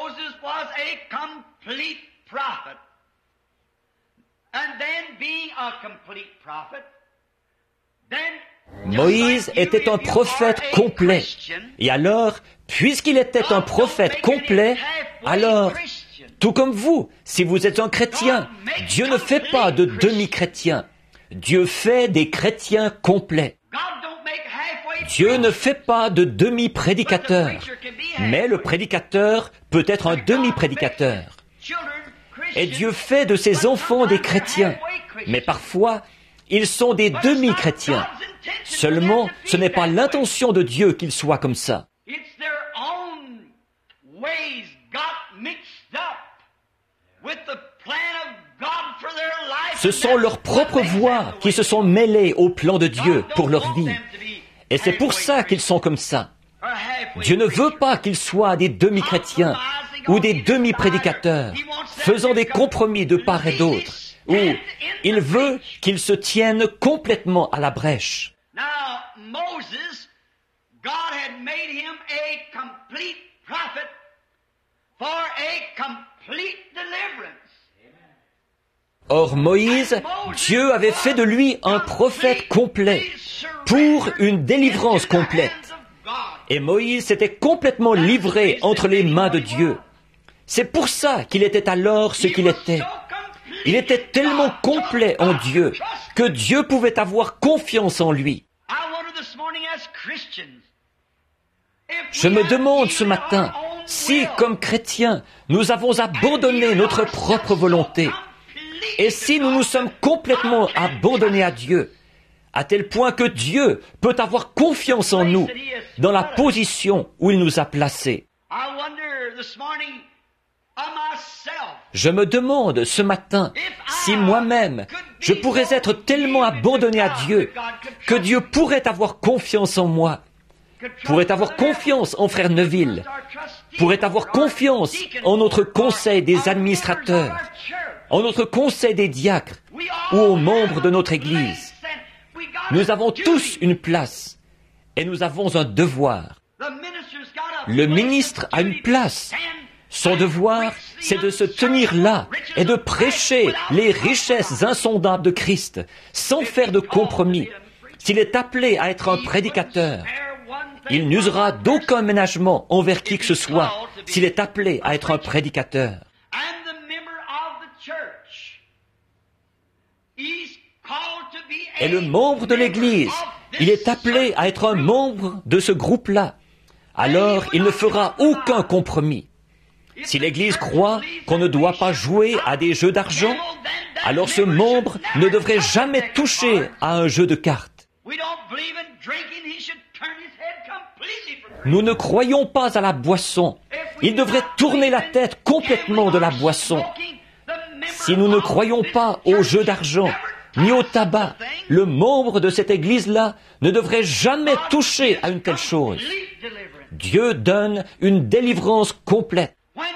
Moïse était un prophète complet. Et alors, puisqu'il était un prophète complet, alors, tout comme vous, si vous êtes un chrétien, Dieu ne fait pas de demi-chrétiens. Dieu fait des chrétiens complets. Dieu ne fait pas de demi-prédicateur, mais le prédicateur peut être un demi-prédicateur. Et Dieu fait de ses enfants des chrétiens, mais parfois, ils sont des demi-chrétiens. Seulement, ce n'est pas l'intention de Dieu qu'ils soient comme ça. Ce sont leurs propres voies qui se sont mêlées au plan de Dieu pour leur vie. Et c'est pour ça qu'ils sont comme ça. Dieu ne veut pas qu'ils soient des demi-chrétiens ou des demi-prédicateurs, faisant des compromis de part et d'autre, ou il veut qu'ils se tiennent complètement à la brèche. Now, Moses, God had made him a complete prophet for a complete deliverance. Or Moïse, Dieu avait fait de lui un prophète complet pour une délivrance complète. Et Moïse s'était complètement livré entre les mains de Dieu. C'est pour ça qu'il était alors ce qu'il était. Il était tellement complet en Dieu que Dieu pouvait avoir confiance en lui. Je me demande ce matin si, comme chrétiens, nous avons abandonné notre propre volonté et si nous nous sommes complètement abandonnés à Dieu, à tel point que Dieu peut avoir confiance en nous dans la position où il nous a placés. Je me demande ce matin si moi-même, je pourrais être tellement abandonné à Dieu que Dieu pourrait avoir confiance en moi, pourrait avoir confiance en Frère Neville, pourrait avoir confiance en notre conseil des administrateurs, en notre conseil des diacres ou aux membres de notre Église. Nous avons tous une place et nous avons un devoir. Le ministre a une place. Son devoir, c'est de se tenir là et de prêcher les richesses insondables de Christ, sans faire de compromis. S'il est appelé à être un prédicateur, il n'usera d'aucun ménagement envers qui que ce soit s'il est appelé à être un prédicateur. Et le membre de l'Église, il est appelé à être un membre de ce groupe-là. Alors, il ne fera aucun compromis. Si l'Église croit qu'on ne doit pas jouer à des jeux d'argent, alors ce membre ne devrait jamais toucher à un jeu de cartes. Nous ne croyons pas à la boisson. Il devrait tourner la tête complètement de la boisson. Si nous ne croyons pas au jeu d'argent, ni au tabac, le membre de cette Église-là ne devrait jamais toucher à une telle chose. Dieu donne une délivrance complète.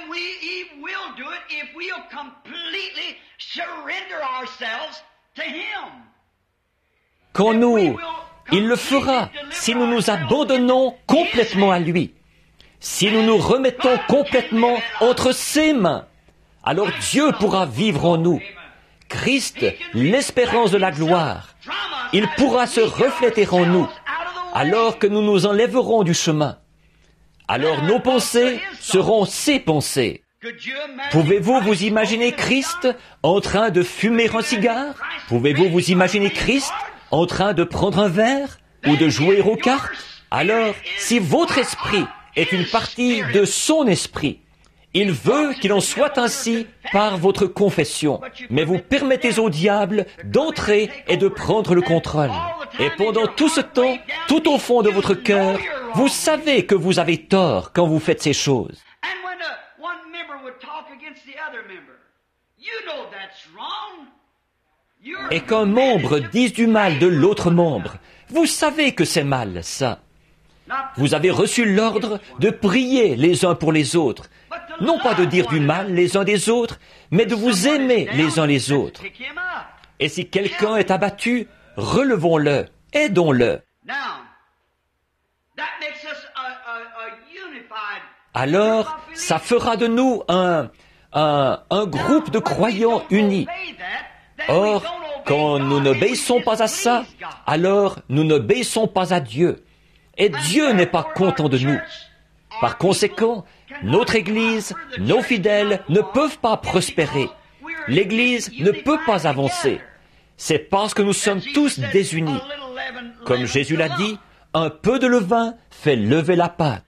Quand nous, il le fera si nous nous abandonnons complètement à lui, si nous nous remettons complètement entre ses mains, alors Dieu pourra vivre en nous. Christ, l'espérance de la gloire, il pourra se refléter en nous, alors que nous nous enlèverons du chemin. Alors nos pensées seront ses pensées. Pouvez-vous vous imaginer Christ en train de fumer un cigare? Pouvez-vous vous imaginer Christ en train de prendre un verre ou de jouer aux cartes? Alors, si votre esprit est une partie de son esprit, il veut qu'il en soit ainsi par votre confession. Mais vous permettez au diable d'entrer et de prendre le contrôle. Et pendant tout ce temps, tout au fond de votre cœur, vous savez que vous avez tort quand vous faites ces choses. Et qu'un membre dise du mal de l'autre membre, vous savez que c'est mal, ça. Vous avez reçu l'ordre de prier les uns pour les autres, non pas de dire du mal les uns des autres, mais de vous aimer les uns les autres. Et si quelqu'un est abattu, relevons-le, aidons-le. Alors, ça fera de nous un, un, un groupe de croyants unis. Or, quand nous n'obéissons pas à ça, alors nous n'obéissons pas à Dieu. Et Dieu n'est pas content de nous. Par conséquent, notre Église, nos fidèles ne peuvent pas prospérer. L'Église ne peut pas avancer. C'est parce que nous sommes tous désunis. Comme Jésus l'a dit, Un peu de levain fait lever la pâte.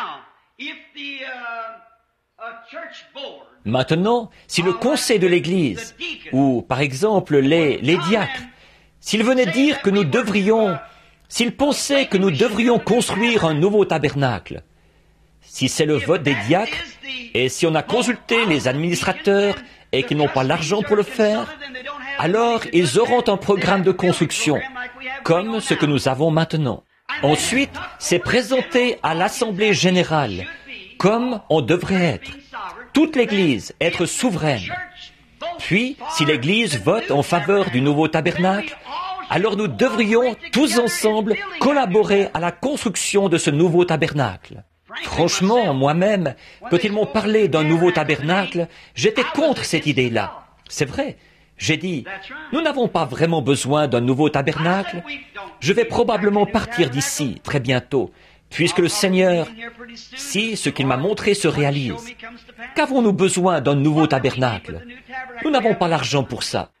Maintenant, si le conseil de l'Église, ou par exemple les, les diacres, s'ils venaient dire que nous devrions, s'ils pensaient que nous devrions construire un nouveau tabernacle, si c'est le vote des diacres, et si on a consulté les administrateurs et qu'ils n'ont pas l'argent pour le faire, alors ils auront un programme de construction, comme ce que nous avons maintenant. Ensuite, c'est présenté à l'Assemblée générale, comme on devrait être. Toute l'Église être souveraine. Puis, si l'Église vote en faveur du nouveau tabernacle, alors nous devrions tous ensemble collaborer à la construction de ce nouveau tabernacle. Franchement, moi-même, quand ils m'ont parlé d'un nouveau tabernacle, j'étais contre cette idée-là. C'est vrai. J'ai dit, nous n'avons pas vraiment besoin d'un nouveau tabernacle. Je vais probablement partir d'ici très bientôt, puisque le Seigneur, si ce qu'il m'a montré se réalise, qu'avons-nous besoin d'un nouveau tabernacle? Nous n'avons pas l'argent pour ça.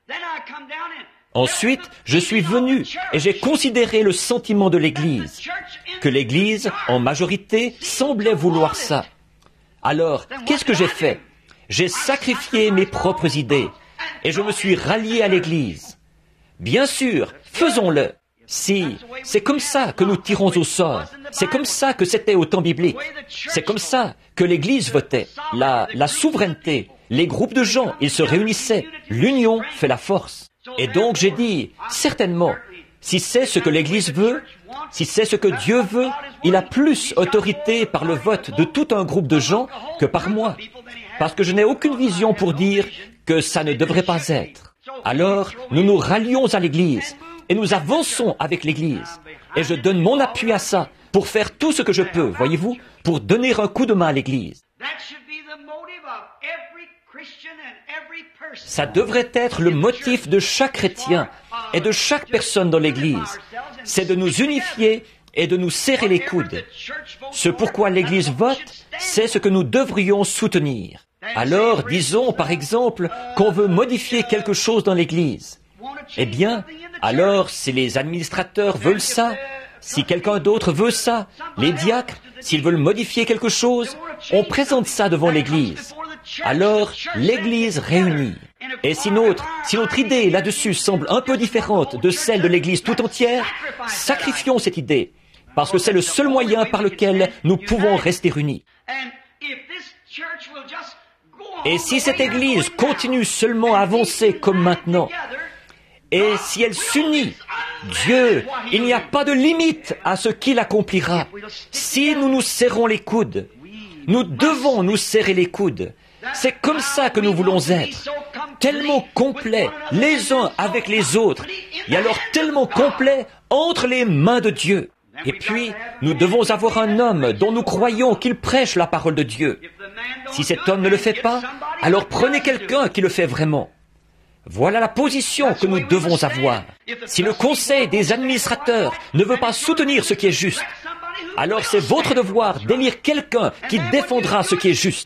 Ensuite, je suis venu et j'ai considéré le sentiment de l'Église, que l'Église, en majorité, semblait vouloir ça. Alors, qu'est-ce que j'ai fait? J'ai sacrifié mes propres idées et je me suis rallié à l'Église. Bien sûr, faisons-le. Si, c'est comme ça que nous tirons au sort. C'est comme ça que c'était au temps biblique. C'est comme ça que l'Église votait. La, la souveraineté, les groupes de gens, ils se réunissaient. L'union fait la force. Et donc j'ai dit, certainement, si c'est ce que l'Église veut, si c'est ce que Dieu veut, il a plus autorité par le vote de tout un groupe de gens que par moi. Parce que je n'ai aucune vision pour dire que ça ne devrait pas être. Alors, nous nous rallions à l'Église et nous avançons avec l'Église. Et je donne mon appui à ça pour faire tout ce que je peux, voyez-vous, pour donner un coup de main à l'Église. Ça devrait être le motif de chaque chrétien et de chaque personne dans l'Église. C'est de nous unifier et de nous serrer les coudes. Ce pourquoi l'Église vote, c'est ce que nous devrions soutenir. Alors, disons par exemple qu'on veut modifier quelque chose dans l'Église. Eh bien, alors si les administrateurs veulent ça, si quelqu'un d'autre veut ça, les diacres, s'ils veulent modifier quelque chose, on présente ça devant l'Église. Alors, l'Église réunit. Et si notre, si notre idée là-dessus semble un peu différente de celle de l'Église tout entière, sacrifions cette idée, parce que c'est le seul moyen par lequel nous pouvons rester unis. Et si cette Église continue seulement à avancer comme maintenant, et si elle s'unit, Dieu, il n'y a pas de limite à ce qu'il accomplira. Si nous nous serrons les coudes, nous devons nous serrer les coudes. C'est comme ça que nous voulons être, tellement complets les uns avec les autres, et alors tellement complets entre les mains de Dieu. Et puis, nous devons avoir un homme dont nous croyons qu'il prêche la parole de Dieu. Si cet homme ne le fait pas, alors prenez quelqu'un qui le fait vraiment. Voilà la position que nous devons avoir. Si le conseil des administrateurs ne veut pas soutenir ce qui est juste, alors c'est votre devoir d'élire quelqu'un qui défendra ce qui est juste.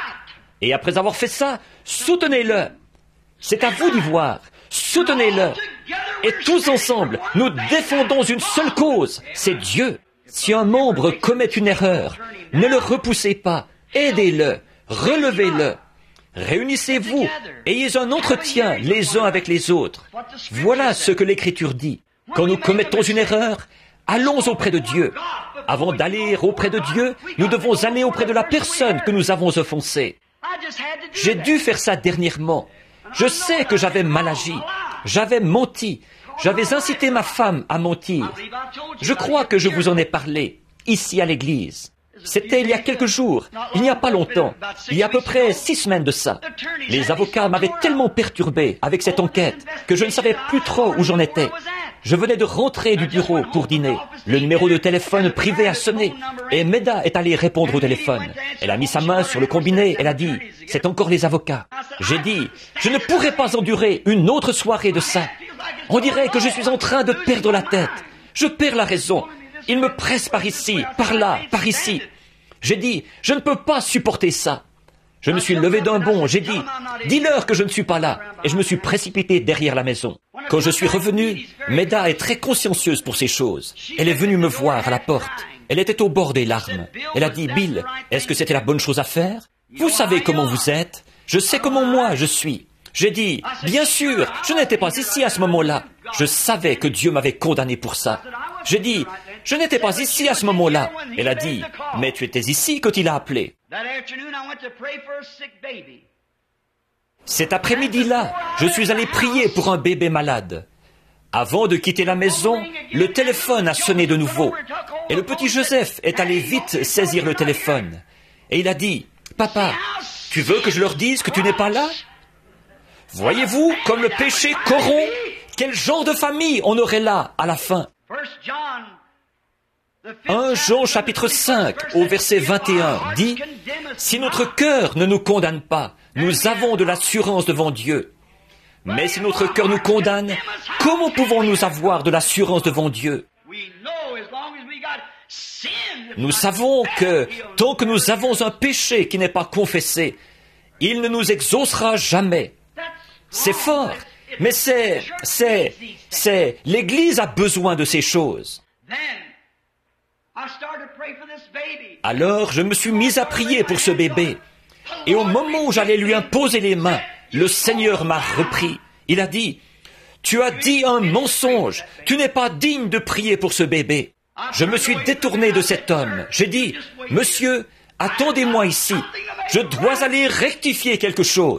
Et après avoir fait ça, soutenez-le. C'est à vous d'y voir. Soutenez-le. Et tous ensemble, nous défendons une seule cause, c'est Dieu. Si un membre commet une erreur, ne le repoussez pas. Aidez-le. Relevez-le. Réunissez-vous. Ayez un entretien les uns avec les autres. Voilà ce que l'Écriture dit. Quand nous commettons une erreur, allons auprès de Dieu. Avant d'aller auprès de Dieu, nous devons aller auprès de la personne que nous avons offensée. J'ai dû faire ça dernièrement. Je sais que j'avais mal agi. J'avais menti. J'avais incité ma femme à mentir. Je crois que je vous en ai parlé, ici à l'église. C'était il y a quelques jours, il n'y a pas longtemps, il y a à peu près six semaines de ça. Les avocats m'avaient tellement perturbé avec cette enquête que je ne savais plus trop où j'en étais. Je venais de rentrer du bureau pour dîner. Le numéro de téléphone privé a sonné et Meda est allée répondre au téléphone. Elle a mis sa main sur le combiné, elle a dit « C'est encore les avocats ». J'ai dit « Je ne pourrai pas endurer une autre soirée de ça. On dirait que je suis en train de perdre la tête. Je perds la raison. Il me presse par ici, par là, par ici. » J'ai dit « Je ne peux pas supporter ça. » Je me suis levé d'un bond, j'ai dit, dis-leur que je ne suis pas là, et je me suis précipité derrière la maison. Quand je suis revenu, Meda est très consciencieuse pour ces choses. Elle est venue me voir à la porte. Elle était au bord des larmes. Elle a dit, Bill, est-ce que c'était la bonne chose à faire? Vous savez comment vous êtes. Je sais comment moi je suis. J'ai dit, bien sûr, je n'étais pas ici à ce moment-là. Je savais que Dieu m'avait condamné pour ça. J'ai dit, je n'étais pas ici à ce moment-là. Elle a dit, mais tu étais ici quand il a appelé. Cet après-midi-là, je suis allé prier pour un bébé malade. Avant de quitter la maison, le téléphone a sonné de nouveau. Et le petit Joseph est allé vite saisir le téléphone. Et il a dit, Papa, tu veux que je leur dise que tu n'es pas là? Voyez-vous comme le péché corrompt? Quel genre de famille on aurait là à la fin? premier Jean chapitre cinq au verset vingt et un dit, « Si notre cœur ne nous condamne pas, nous avons de l'assurance devant Dieu. Mais si notre cœur nous condamne, comment pouvons-nous avoir de l'assurance devant Dieu? Nous savons que tant que nous avons un péché qui n'est pas confessé, il ne nous exaucera jamais. » C'est fort, mais c'est, c'est, c'est, l'Église a besoin de ces choses. Alors, je me suis mis à prier pour ce bébé. Et au moment où j'allais lui imposer les mains, le Seigneur m'a repris. Il a dit, « Tu as dit un mensonge. Tu n'es pas digne de prier pour ce bébé. » Je me suis détourné de cet homme. J'ai dit, « Monsieur, attendez-moi ici. Je dois aller rectifier quelque chose. »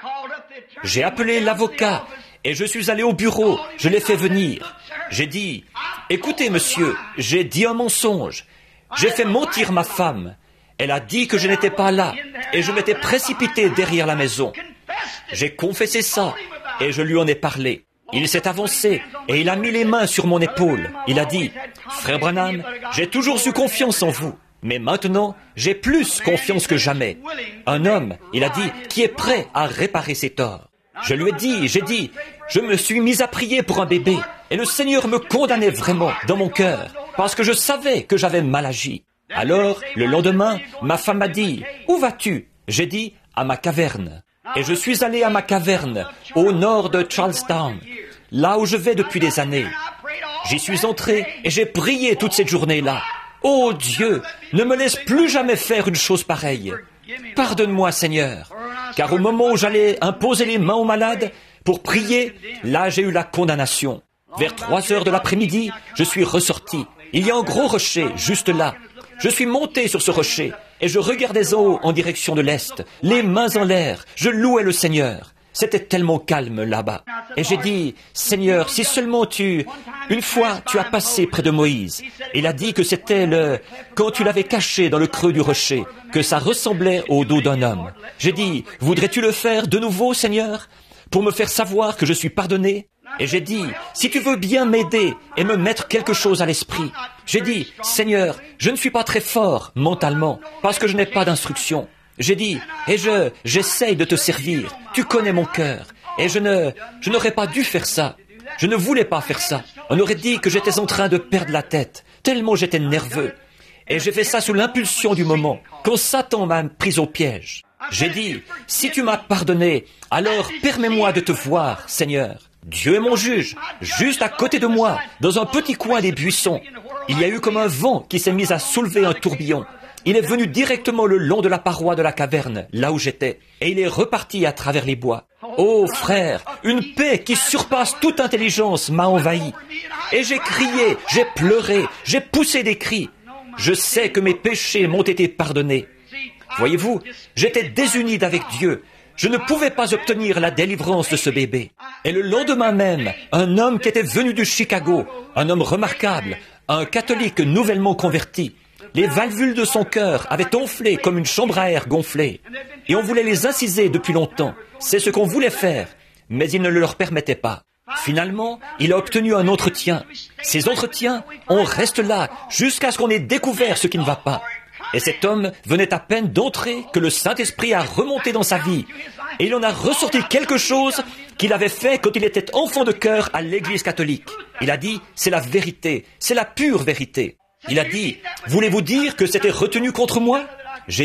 J'ai appelé l'avocat et je suis allé au bureau. Je l'ai fait venir. J'ai dit, « Écoutez, monsieur, j'ai dit un mensonge. J'ai fait mentir ma femme. Elle a dit que je n'étais pas là et je m'étais précipité derrière la maison. J'ai confessé ça et je lui en ai parlé. Il s'est avancé et il a mis les mains sur mon épaule. Il a dit, « Frère Branham, j'ai toujours eu confiance en vous. Mais maintenant, j'ai plus confiance que jamais. » Un homme, il a dit, qui est prêt à réparer ses torts. Je lui ai dit, j'ai dit, je me suis mis à prier pour un bébé, et le Seigneur me condamnait vraiment dans mon cœur, parce que je savais que j'avais mal agi. Alors, le lendemain, ma femme m'a dit, où vas-tu? J'ai dit, à ma caverne. Et je suis allé à ma caverne, au nord de Charlestown, là où je vais depuis des années. J'y suis entré et j'ai prié toute cette journée-là. Oh Dieu, ne me laisse plus jamais faire une chose pareille. Pardonne-moi, Seigneur, car au moment où j'allais imposer les mains aux malades pour prier, là j'ai eu la condamnation. Vers trois heures de l'après-midi, je suis ressorti. Il y a un gros rocher juste là. Je suis monté sur ce rocher et je regardais en haut en direction de l'est, les mains en l'air. Je louais le Seigneur. C'était tellement calme là-bas. Et j'ai dit, Seigneur, si seulement tu... Une fois, tu as passé près de Moïse. Il a dit que c'était le... Quand tu l'avais caché dans le creux du rocher, que ça ressemblait au dos d'un homme. J'ai dit, voudrais-tu le faire de nouveau, Seigneur, pour me faire savoir que je suis pardonné? Et j'ai dit, si tu veux bien m'aider et me mettre quelque chose à l'esprit. J'ai dit, Seigneur, je ne suis pas très fort mentalement, parce que je n'ai pas d'instruction. J'ai dit, et je, j'essaye de te servir. Tu connais mon cœur. Et je ne, je n'aurais pas dû faire ça. Je ne voulais pas faire ça. On aurait dit que j'étais en train de perdre la tête, tellement j'étais nerveux. Et j'ai fait ça sous l'impulsion du moment, quand Satan m'a pris au piège. J'ai dit, si tu m'as pardonné, alors permets-moi de te voir, Seigneur. Dieu est mon juge, juste à côté de moi, dans un petit coin des buissons. Il y a eu comme un vent qui s'est mis à soulever un tourbillon. Il est venu directement le long de la paroi de la caverne, là où j'étais, et il est reparti à travers les bois. Oh frère, une paix qui surpasse toute intelligence m'a envahi. Et j'ai crié, j'ai pleuré, j'ai poussé des cris. Je sais que mes péchés m'ont été pardonnés. Voyez-vous, j'étais désuni d'avec Dieu. Je ne pouvais pas obtenir la délivrance de ce bébé. Et le lendemain même, un homme qui était venu du Chicago, un homme remarquable, un catholique nouvellement converti, les valvules de son cœur avaient enflé comme une chambre à air gonflée. Et on voulait les inciser depuis longtemps. C'est ce qu'on voulait faire, mais il ne le leur permettait pas. Finalement, il a obtenu un entretien. Ces entretiens, on reste là jusqu'à ce qu'on ait découvert ce qui ne va pas. Et cet homme venait à peine d'entrer que le Saint-Esprit a remonté dans sa vie. Et il en a ressorti quelque chose qu'il avait fait quand il était enfant de cœur à l'Église catholique. Il a dit, c'est la vérité, c'est la pure vérité. Il a dit, voulez-vous dire que c'était retenu contre moi? J'ai dit,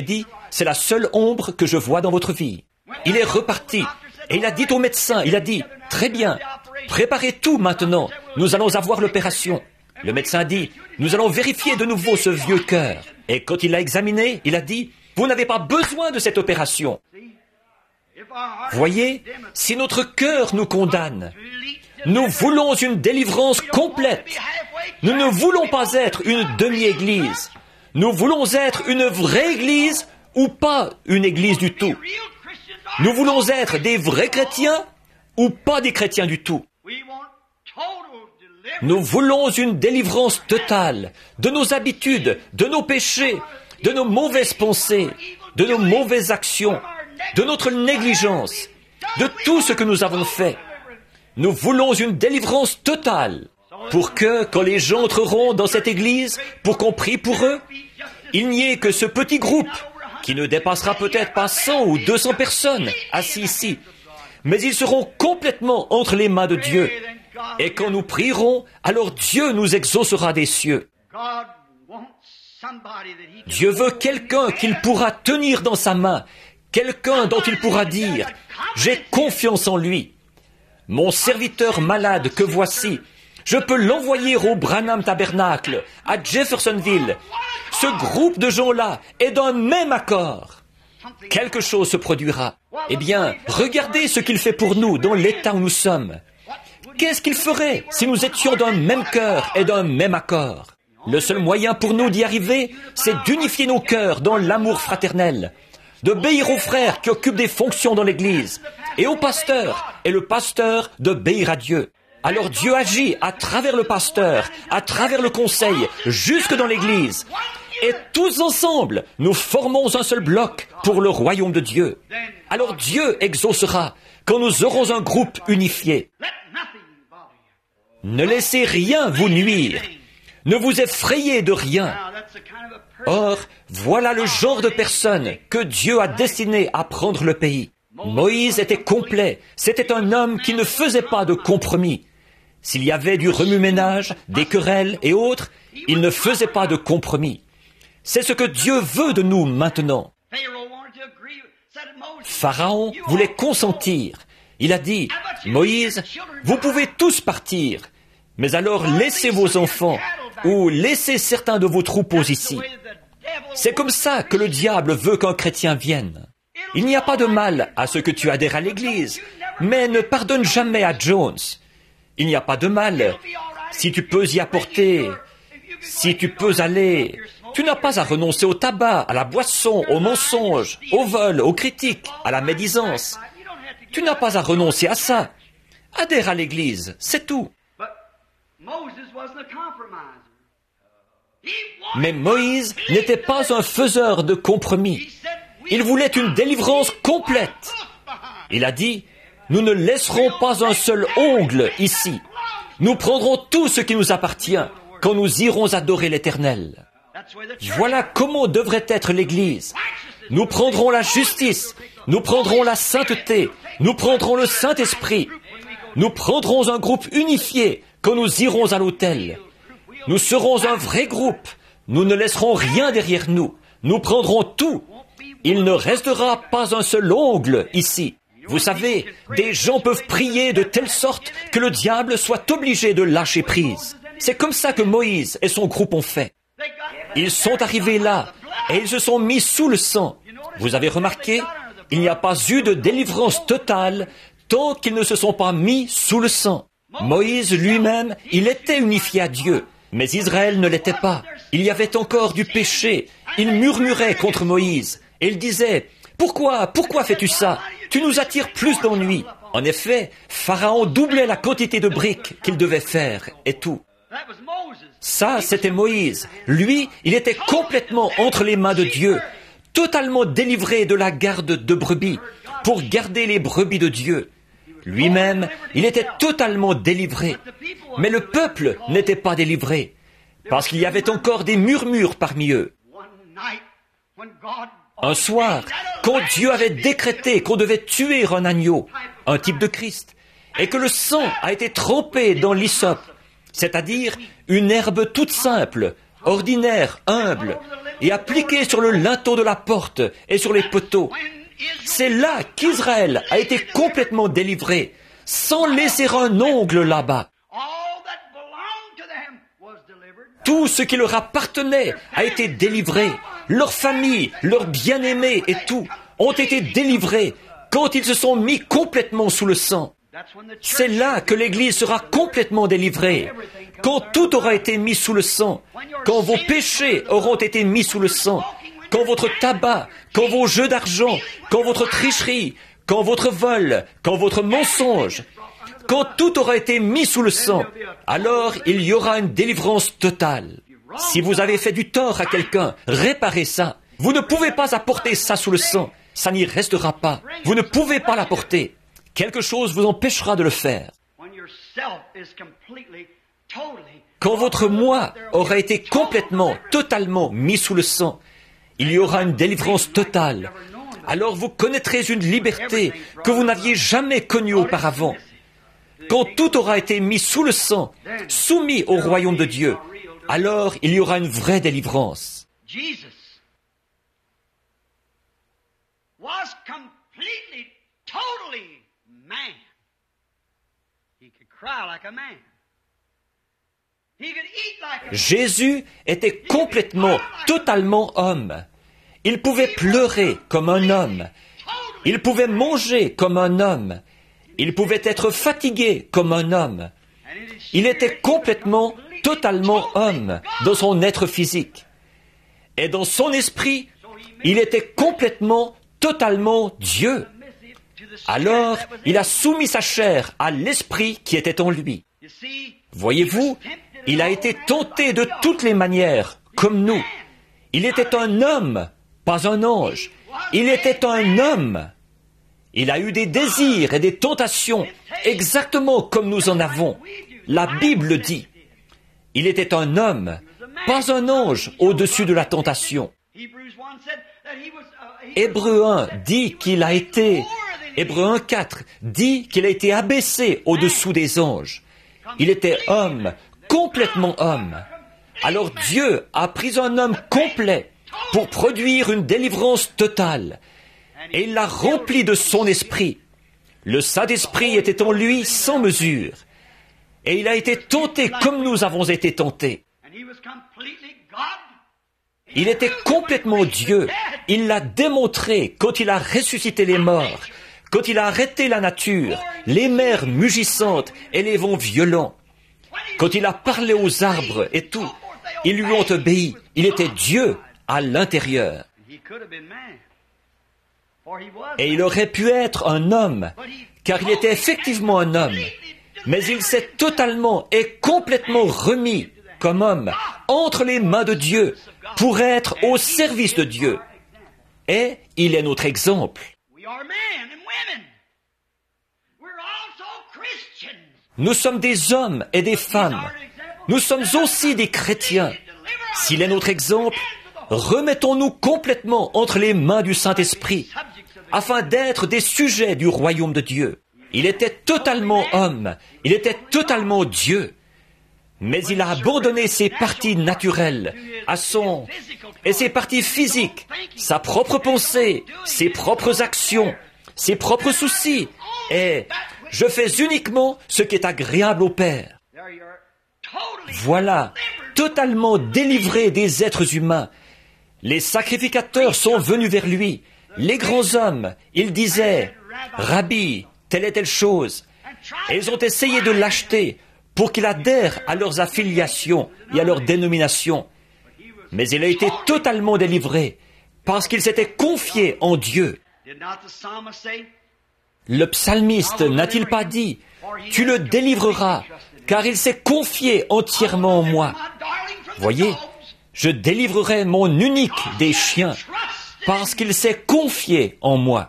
C'est la seule ombre que je vois dans votre vie. Il est reparti et il a dit au médecin, il a dit, très bien, préparez tout maintenant, nous allons avoir l'opération. Le médecin a dit, nous allons vérifier de nouveau ce vieux cœur. Et quand il l'a examiné, il a dit, vous n'avez pas besoin de cette opération. Voyez, si notre cœur nous condamne, nous voulons une délivrance complète. Nous ne voulons pas être une demi-église. Nous voulons être une vraie église ou pas une église du tout. Nous voulons être des vrais chrétiens ou pas des chrétiens du tout. Nous voulons une délivrance totale de nos habitudes, de nos péchés, de nos mauvaises pensées, de nos mauvaises actions, de notre négligence, de tout ce que nous avons fait. Nous voulons une délivrance totale pour que, quand les gens entreront dans cette église, pour qu'on prie pour eux, il n'y ait que ce petit groupe qui ne dépassera peut-être pas cent ou deux cents personnes assis ici, mais ils seront complètement entre les mains de Dieu. Et quand nous prierons, alors Dieu nous exaucera des cieux. Dieu veut quelqu'un qu'il pourra tenir dans sa main, quelqu'un dont il pourra dire, j'ai confiance en lui. Mon serviteur malade que voici, je peux l'envoyer au Branham Tabernacle, à Jeffersonville. Ce groupe de gens-là est d'un même accord. Quelque chose se produira. Eh bien, regardez ce qu'il fait pour nous dans l'état où nous sommes. Qu'est-ce qu'il ferait si nous étions d'un même cœur et d'un même accord? Le seul moyen pour nous d'y arriver, c'est d'unifier nos cœurs dans l'amour fraternel, d'obéir aux frères qui occupent des fonctions dans l'Église, et au pasteur, et le pasteur d'obéir à Dieu. Alors Dieu agit à travers le pasteur, à travers le conseil, jusque dans l'Église. Et tous ensemble, nous formons un seul bloc pour le royaume de Dieu. Alors Dieu exaucera quand nous aurons un groupe unifié. Ne laissez rien vous nuire. Ne vous effrayez de rien. Or, voilà le genre de personne que Dieu a destiné à prendre le pays. Moïse était complet. C'était un homme qui ne faisait pas de compromis. S'il y avait du remue-ménage, des querelles et autres, il ne faisait pas de compromis. C'est ce que Dieu veut de nous maintenant. Pharaon voulait consentir. Il a dit, Moïse, vous pouvez tous partir, mais alors laissez vos enfants ou laissez certains de vos troupeaux ici. C'est comme ça que le diable veut qu'un chrétien vienne. Il n'y a pas de mal à ce que tu adhères à l'Église, mais ne pardonne jamais à Jones. Il n'y a pas de mal si tu peux y apporter, si tu peux aller. Tu n'as pas à renoncer au tabac, à la boisson, au mensonge, au vol, aux critiques, à la médisance. Tu n'as pas à renoncer à ça. Adhère à l'Église, c'est tout. Mais Moïse n'était pas un faiseur de compromis. Il voulait une délivrance complète. Il a dit, nous ne laisserons pas un seul ongle ici. Nous prendrons tout ce qui nous appartient quand nous irons adorer l'Éternel. Voilà comment devrait être l'Église. Nous prendrons la justice, nous prendrons la sainteté, nous prendrons le Saint-Esprit. Nous prendrons un groupe unifié quand nous irons à l'autel. Nous serons un vrai groupe. Nous ne laisserons rien derrière nous. Nous prendrons tout. Il ne restera pas un seul ongle ici. Vous savez, des gens peuvent prier de telle sorte que le diable soit obligé de lâcher prise. C'est comme ça que Moïse et son groupe ont fait. Ils sont arrivés là et ils se sont mis sous le sang. Vous avez remarqué, il n'y a pas eu de délivrance totale tant qu'ils ne se sont pas mis sous le sang. Moïse lui-même, il était unifié à Dieu, mais Israël ne l'était pas. Il y avait encore du péché. Il murmurait contre Moïse et il disait, « Pourquoi, pourquoi fais-tu ça? Tu nous attires plus d'ennuis. » En effet, Pharaon doublait la quantité de briques qu'il devait faire et tout. Ça, c'était Moïse. Lui, il était complètement entre les mains de Dieu, totalement délivré de la garde de brebis, pour garder les brebis de Dieu. Lui-même, il était totalement délivré. Mais le peuple n'était pas délivré, parce qu'il y avait encore des murmures parmi eux. Un soir, quand Dieu avait décrété qu'on devait tuer un agneau, un type de Christ, et que le sang a été trempé dans l'hysope, c'est-à-dire une herbe toute simple, ordinaire, humble, et appliqué sur le linteau de la porte et sur les poteaux. C'est là qu'Israël a été complètement délivré, sans laisser un ongle là-bas. Tout ce qui leur appartenait a été délivré. Leur famille, leurs bien-aimés et tout ont été délivrés quand ils se sont mis complètement sous le sang. C'est là que l'Église sera complètement délivrée, quand tout aura été mis sous le sang, quand vos péchés auront été mis sous le sang, quand votre tabac, quand vos jeux d'argent, quand votre tricherie, quand votre vol, quand votre mensonge, quand tout aura été mis sous le sang, alors il y aura une délivrance totale. Si vous avez fait du tort à quelqu'un, réparez ça. Vous ne pouvez pas apporter ça sous le sang. Ça n'y restera pas. Vous ne pouvez pas l'apporter. Quelque chose vous empêchera de le faire. Quand votre moi aura été complètement, totalement mis sous le sang, il y aura une délivrance totale. Alors vous connaîtrez une liberté que vous n'aviez jamais connue auparavant. Quand tout aura été mis sous le sang, soumis au royaume de Dieu, alors il y aura une vraie délivrance. Jesus was completely, totally man. He could cry like a man. He could eat like a man. Jésus était complètement, totalement homme. Il pouvait pleurer comme un homme. Il pouvait manger comme un homme. Il pouvait être fatigué comme un homme. Il était complètement, totalement homme dans son être physique. Et dans son esprit, il était complètement, totalement Dieu. Alors, il a soumis sa chair à l'esprit qui était en lui. Voyez-vous, il a été tenté de toutes les manières, comme nous. Il était un homme, pas un ange. Il était un homme. Il a eu des désirs et des tentations, exactement comme nous en avons. La Bible dit. Il était un homme, pas un ange au-dessus de la tentation. Hébreux un dit qu'il a été, Hébreux un quatre dit qu'il a été abaissé au-dessous des anges. Il était homme, complètement homme. Alors Dieu a pris un homme complet pour produire une délivrance totale. Et il l'a rempli de son esprit. Le Saint-Esprit était en lui sans mesure. Et il a été tenté comme nous avons été tentés. Il était complètement Dieu. Il l'a démontré quand il a ressuscité les morts, quand il a arrêté la nature, les mers mugissantes et les vents violents. Quand il a parlé aux arbres et tout, ils lui ont obéi. Il était Dieu à l'intérieur. Et il aurait pu être un homme, car il était effectivement un homme. Mais il s'est totalement et complètement remis comme homme entre les mains de Dieu pour être au service de Dieu. Et il est notre exemple. Nous sommes des hommes et des femmes. Nous sommes aussi des chrétiens. S'il est notre exemple, remettons-nous complètement entre les mains du Saint-Esprit, afin d'être des sujets du royaume de Dieu. Il était totalement homme, il était totalement Dieu, mais il a abandonné ses parties naturelles à son, et ses parties physiques, sa propre pensée, ses propres actions, ses propres soucis, et je fais uniquement ce qui est agréable au Père. Voilà, totalement délivré des êtres humains. Les sacrificateurs sont venus vers lui. Les grands hommes, ils disaient, « Rabbi, telle et telle chose. » Et ils ont essayé de l'acheter pour qu'il adhère à leurs affiliations et à leur dénomination. Mais il a été totalement délivré parce qu'il s'était confié en Dieu. Le psalmiste n'a-t-il pas dit, « Tu le délivreras, car il s'est confié entièrement en moi. » Voyez, je délivrerai mon unique des chiens, parce qu'il s'est confié en moi.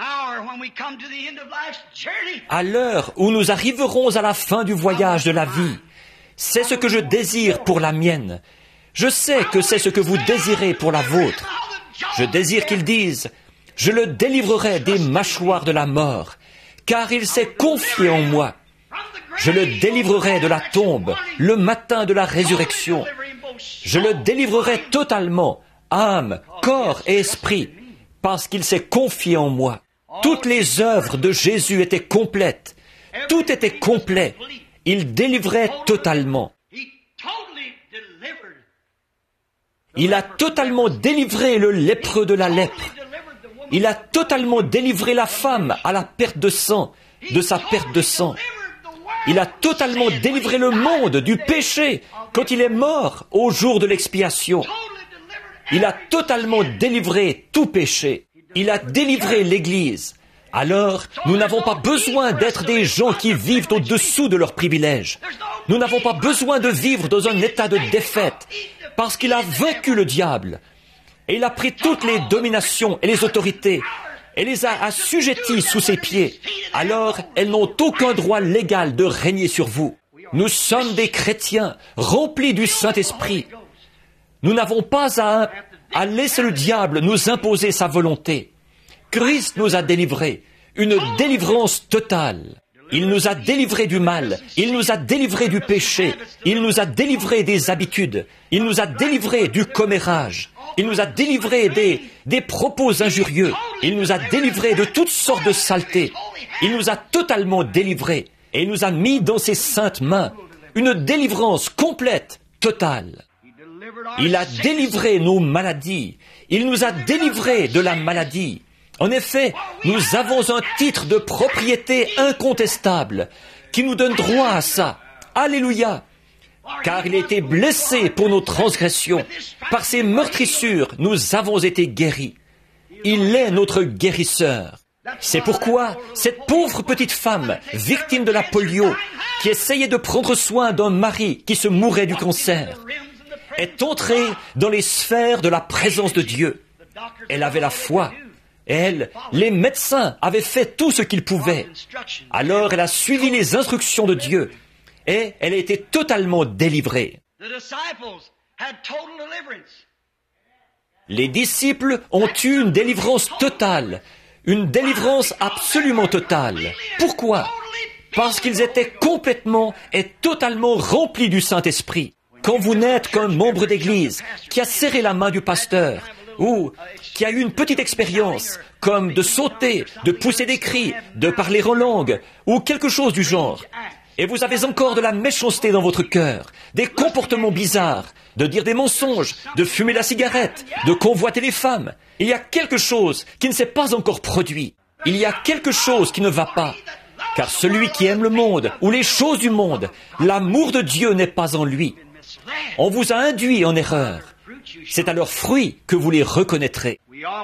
À l'heure où nous arriverons à la fin du voyage de la vie, c'est ce que je désire pour la mienne. Je sais que c'est ce que vous désirez pour la vôtre. Je désire qu'ils disent, « Je le délivrerai des mâchoires de la mort, car il s'est confié en moi. Je le délivrerai de la tombe, le matin de la résurrection. Je le délivrerai totalement âme, corps et esprit, parce qu'il s'est confié en moi. Toutes les œuvres de Jésus étaient complètes. Tout était complet. Il délivrait totalement. Il a totalement délivré le lépreux de la lèpre. Il a totalement délivré la femme à la perte de sang, de sa perte de sang. Il a totalement délivré le monde du péché quand il est mort au jour de l'expiation. Il a totalement délivré tout péché. Il a délivré l'Église. Alors, nous n'avons pas besoin d'être des gens qui vivent au-dessous de leurs privilèges. Nous n'avons pas besoin de vivre dans un état de défaite, parce qu'il a vaincu le diable. Et il a pris toutes les dominations et les autorités, et les a assujetties sous ses pieds. Alors, elles n'ont aucun droit légal de régner sur vous. Nous sommes des chrétiens remplis du Saint-Esprit. Nous n'avons pas à, à laisser le diable nous imposer sa volonté. Christ nous a délivrés, une délivrance totale. Il nous a délivrés du mal, il nous a délivrés du péché, il nous a délivrés des habitudes, il nous a délivrés du commérage, il nous a délivrés des, des propos injurieux, il nous a délivrés de toutes sortes de saletés, il nous a totalement délivrés et il nous a mis dans ses saintes mains une délivrance complète, totale. Il a délivré nos maladies, il nous a délivrés de la maladie. En effet, nous avons un titre de propriété incontestable qui nous donne droit à ça. Alléluia! Car il a été blessé pour nos transgressions. Par ses meurtrissures, nous avons été guéris. Il est notre guérisseur. C'est pourquoi cette pauvre petite femme, victime de la polio, qui essayait de prendre soin d'un mari qui se mourait du cancer, est entrée dans les sphères de la présence de Dieu. Elle avait la foi. Elle, les médecins avaient fait tout ce qu'ils pouvaient. Alors elle a suivi les instructions de Dieu et elle a été totalement délivrée. Les disciples ont eu une délivrance totale, une délivrance absolument totale. Pourquoi? Parce qu'ils étaient complètement et totalement remplis du Saint-Esprit. Quand vous n'êtes qu'un membre d'église qui a serré la main du pasteur, ou qui a eu une petite expérience, comme de sauter, de pousser des cris, de parler en langue, ou quelque chose du genre, et vous avez encore de la méchanceté dans votre cœur, des comportements bizarres, de dire des mensonges, de fumer la cigarette, de convoiter les femmes, il y a quelque chose qui ne s'est pas encore produit. Il y a quelque chose qui ne va pas. Car celui qui aime le monde, ou les choses du monde, l'amour de Dieu n'est pas en lui. On vous a induit en erreur. C'est à leurs fruits que vous les reconnaîtrez.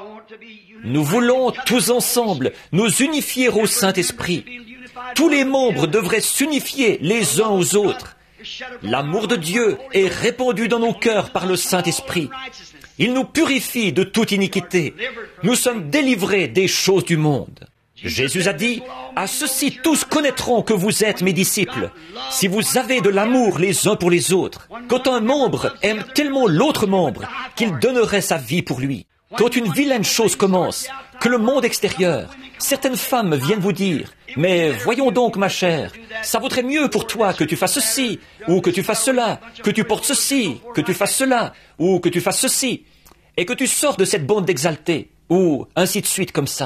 Nous voulons tous ensemble nous unifier au Saint-Esprit. Tous les membres devraient s'unifier les uns aux autres. L'amour de Dieu est répandu dans nos cœurs par le Saint-Esprit. Il nous purifie de toute iniquité. Nous sommes délivrés des choses du monde. Jésus a dit, « À ceux-ci tous connaîtront que vous êtes mes disciples, si vous avez de l'amour les uns pour les autres. » Quand un membre aime tellement l'autre membre qu'il donnerait sa vie pour lui. Quand une vilaine chose commence, que le monde extérieur, certaines femmes viennent vous dire, « Mais voyons donc ma chère, ça vaudrait mieux pour toi que tu fasses ceci, ou que tu fasses cela, que tu portes ceci, que tu fasses cela, ou que tu fasses ceci, et que tu sors de cette bande d'exaltés, ou ainsi de suite comme ça. »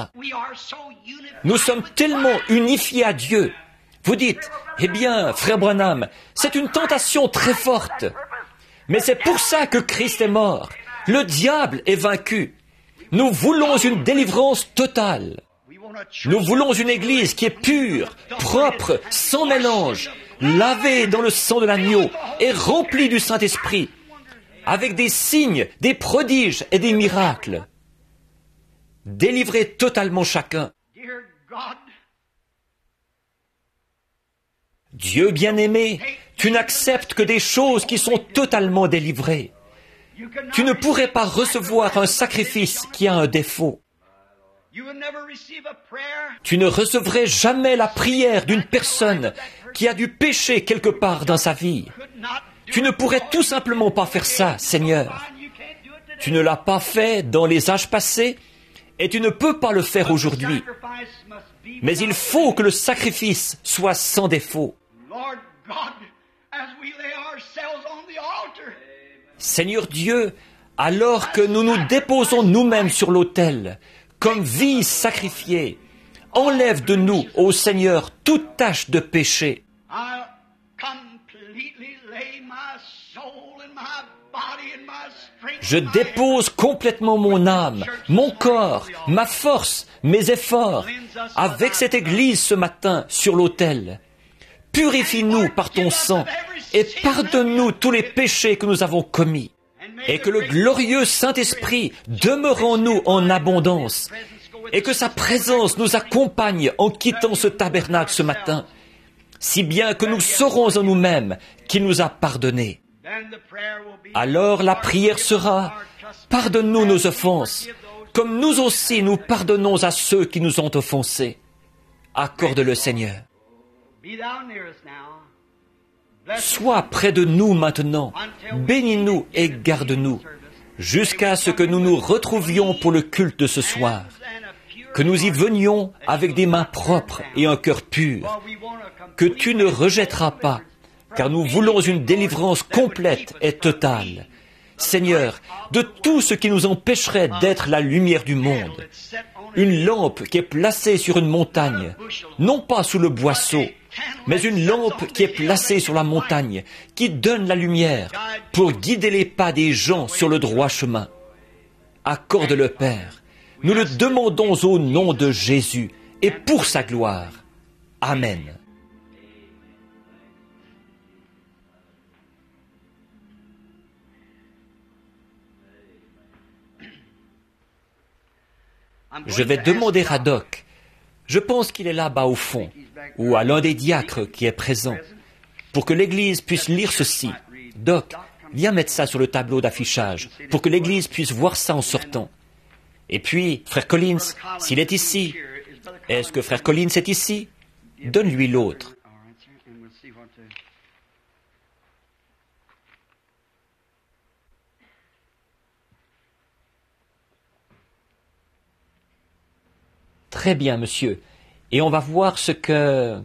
Nous sommes tellement unifiés à Dieu. Vous dites, eh bien, frère Branham, c'est une tentation très forte. Mais c'est pour ça que Christ est mort. Le diable est vaincu. Nous voulons une délivrance totale. Nous voulons une église qui est pure, propre, sans mélange, lavée dans le sang de l'agneau et remplie du Saint-Esprit, avec des signes, des prodiges et des miracles. Délivrez totalement chacun. Dieu bien-aimé, tu n'acceptes que des choses qui sont totalement délivrées. Tu ne pourrais pas recevoir un sacrifice qui a un défaut. Tu ne recevrais jamais la prière d'une personne qui a du péché quelque part dans sa vie. Tu ne pourrais tout simplement pas faire ça, Seigneur. Tu ne l'as pas fait dans les âges passés et tu ne peux pas le faire aujourd'hui. Mais il faut que le sacrifice soit sans défaut. Seigneur Dieu, alors que nous nous déposons nous-mêmes sur l'autel, comme vie sacrifiée, enlève de nous, ô Seigneur, toute tache de péché. Je dépose complètement mon âme, mon corps, ma force, mes efforts, avec cette Église ce matin sur l'autel. Purifie-nous par ton sang et pardonne-nous tous les péchés que nous avons commis. Et que le glorieux Saint-Esprit demeure en nous en abondance. Et que sa présence nous accompagne en quittant ce tabernacle ce matin, si bien que nous saurons en nous-mêmes qu'il nous a pardonnés. Alors la prière sera « Pardonne-nous nos offenses, comme nous aussi nous pardonnons à ceux qui nous ont offensés. » Accorde-le, Seigneur. Sois près de nous maintenant, bénis-nous et garde-nous, jusqu'à ce que nous nous retrouvions pour le culte de ce soir, que nous y venions avec des mains propres et un cœur pur, que tu ne rejetteras pas, car nous voulons une délivrance complète et totale. Seigneur, de tout ce qui nous empêcherait d'être la lumière du monde, une lampe qui est placée sur une montagne, non pas sous le boisseau, mais une lampe qui est placée sur la montagne, qui donne la lumière pour guider les pas des gens sur le droit chemin. Accorde-le, Père. Nous le demandons au nom de Jésus et pour sa gloire. Amen. Je vais demander à Doc, je pense qu'il est là-bas au fond, ou à l'un des diacres qui est présent, pour que l'Église puisse lire ceci. Doc, viens mettre ça sur le tableau d'affichage, pour que l'Église puisse voir ça en sortant. Et puis, Frère Collins, s'il est ici, est-ce que Frère Collins est ici? Donne-lui l'autre. Très bien, monsieur. Et on va voir ce que...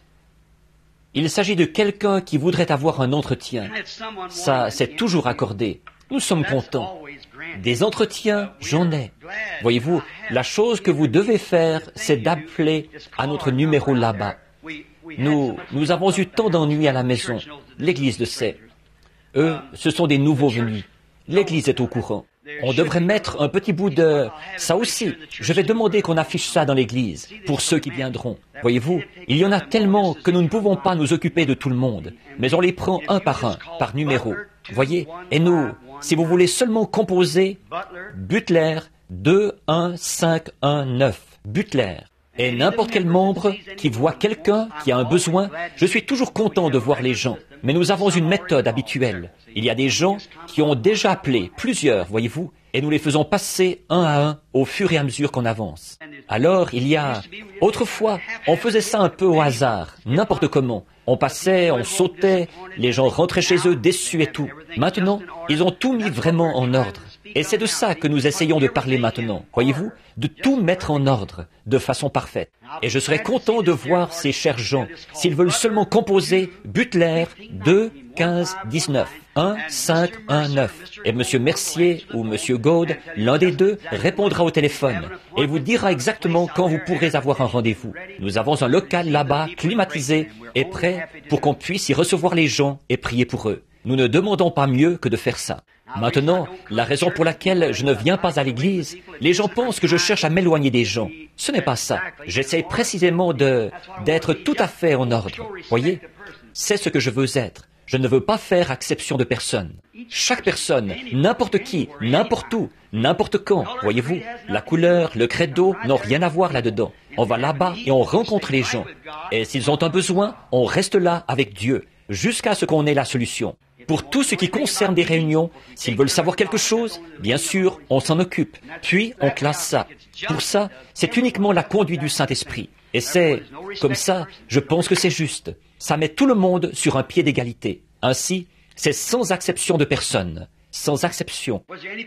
Il s'agit de quelqu'un qui voudrait avoir un entretien. Ça, c'est toujours accordé. Nous sommes contents. Des entretiens, j'en ai. Voyez-vous, la chose que vous devez faire, c'est d'appeler à notre numéro là-bas. Nous, nous avons eu tant d'ennuis à la maison. L'Église le sait. Eux, ce sont des nouveaux venus. L'Église est au courant. On devrait mettre un petit bout de... Ça aussi, je vais demander qu'on affiche ça dans l'église, pour ceux qui viendront. Voyez-vous, il y en a tellement que nous ne pouvons pas nous occuper de tout le monde, mais on les prend un par un, par numéro. Voyez, et nous, si vous voulez seulement composer, Butler deux un cinq un neuf, Butler. Et n'importe quel membre qui voit quelqu'un qui a un besoin, je suis toujours content de voir les gens. Mais nous avons une méthode habituelle. Il y a des gens qui ont déjà appelé, plusieurs, voyez-vous, et nous les faisons passer un à un au fur et à mesure qu'on avance. Alors, il y a... Autrefois, on faisait ça un peu au hasard, n'importe comment. On passait, on sautait, les gens rentraient chez eux déçus et tout. Maintenant, ils ont tout mis vraiment en ordre. Et c'est de ça que nous essayons de parler maintenant, voyez-vous, de tout mettre en ordre, de façon parfaite. Et je serais content de voir ces chers gens, s'ils veulent seulement composer Butler deux quinze dix-neuf, un cinq un neuf. Et M. Mercier ou M. Gaude, l'un des deux, répondra au téléphone et vous dira exactement quand vous pourrez avoir un rendez-vous. Nous avons un local là-bas, climatisé et prêt pour qu'on puisse y recevoir les gens et prier pour eux. Nous ne demandons pas mieux que de faire ça. Maintenant, la raison pour laquelle je ne viens pas à l'église, les gens pensent que je cherche à m'éloigner des gens. Ce n'est pas ça. J'essaie précisément de, d'être tout à fait en ordre. Voyez? C'est ce que je veux être. Je ne veux pas faire exception de personne. Chaque personne, n'importe qui, n'importe où, n'importe quand, voyez-vous, la couleur, le credo n'ont rien à voir là-dedans. On va là-bas et on rencontre les gens. Et s'ils ont un besoin, on reste là avec Dieu, jusqu'à ce qu'on ait la solution. Pour tout ce qui concerne des réunions, s'ils veulent savoir quelque chose, bien sûr, on s'en occupe. Puis, on classe ça. Pour ça, c'est uniquement la conduite du Saint-Esprit. Et c'est, comme ça, je pense que c'est juste. Ça met tout le monde sur un pied d'égalité. Ainsi, c'est sans exception de personne. Sans exception.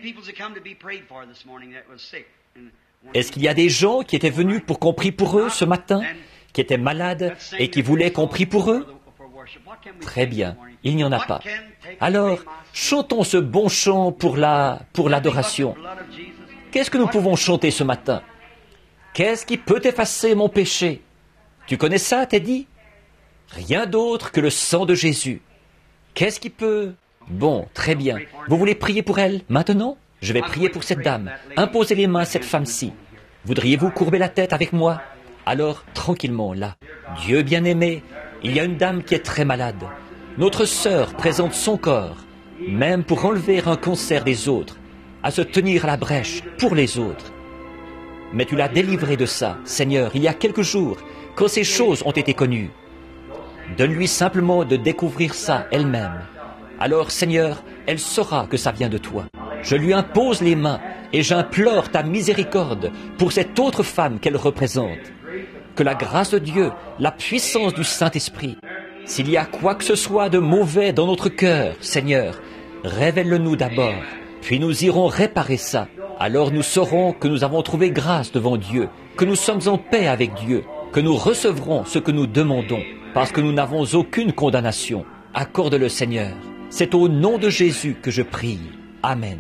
Est-ce qu'il y a des gens qui étaient venus pour qu'on prie pour eux ce matin, qui étaient malades et qui voulaient qu'on prie pour eux? Très bien, il n'y en a pas. Alors, chantons ce bon chant pour la, pour l'adoration. Qu'est-ce que nous pouvons chanter ce matin? Qu'est-ce qui peut effacer mon péché? Tu connais ça, Teddy? Rien d'autre que le sang de Jésus. Qu'est-ce qui peut... Bon, très bien. Vous voulez prier pour elle maintenant? Je vais prier pour cette dame. Imposez les mains à cette femme-ci. Voudriez-vous courber la tête avec moi? Alors, tranquillement, là. Dieu bien-aimé, il y a une dame qui est très malade. Notre sœur présente son corps, même pour enlever un cancer des autres, à se tenir à la brèche pour les autres. Mais tu l'as délivrée de ça, Seigneur, il y a quelques jours, quand ces choses ont été connues. Donne-lui simplement de découvrir ça elle-même. Alors, Seigneur, elle saura que ça vient de toi. Je lui impose les mains et j'implore ta miséricorde pour cette autre femme qu'elle représente. Que la grâce de Dieu, la puissance du Saint-Esprit, s'il y a quoi que ce soit de mauvais dans notre cœur, Seigneur, révèle-le-nous d'abord, puis nous irons réparer ça. Alors nous saurons que nous avons trouvé grâce devant Dieu, que nous sommes en paix avec Dieu, que nous recevrons ce que nous demandons, parce que nous n'avons aucune condamnation. Accorde-le, Seigneur. C'est au nom de Jésus que je prie. Amen.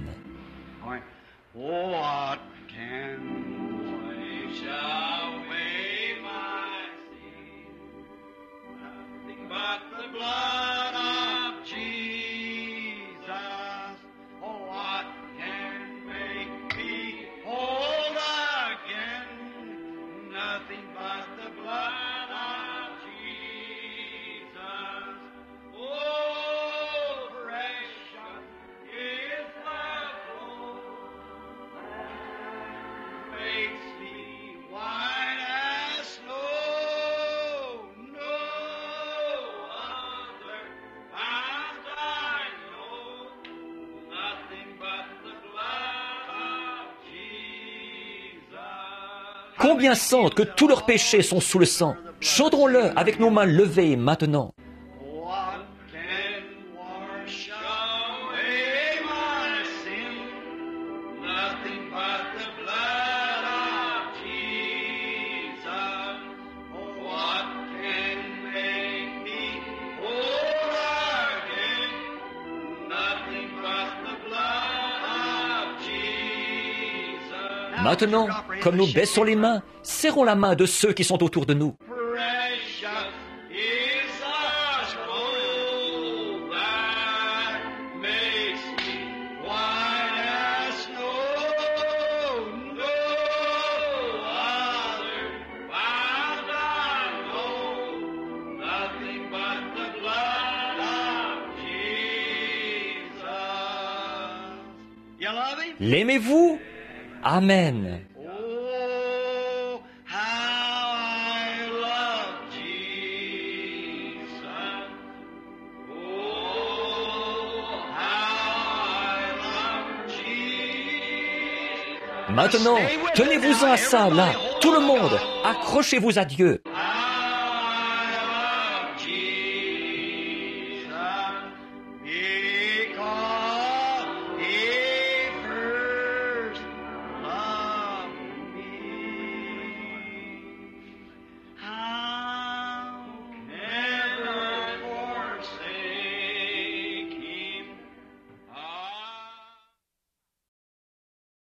What can wash away my sin? Nothing but the blood of Jesus. Oh, what can make me whole again? Nothing but the blood of Jesus. Oh, precious is the blood. Makes me white as snow. No other fount I know. Nothing but the blood of Jesus. Combien sentent que tous leurs péchés sont sous le sang? Chantons-le avec nos mains levées maintenant. What can wash away my sin? Nothing but the blood of Jesus. Oh, what can make me whole again? Nothing but the blood of Jesus. Maintenant, comme nous baissons les mains, serrons la main de ceux qui sont autour de nous. Precious is the scroll that makes me white as snow. No other found I know. Nothing but the blood of Jesus. You love him? L'aimez-vous? Amen. Oh, how I love Jesus. Oh, how I love Jesus. Maintenant, tenez-vous-en à ça, là. Tout le monde, accrochez-vous à Dieu.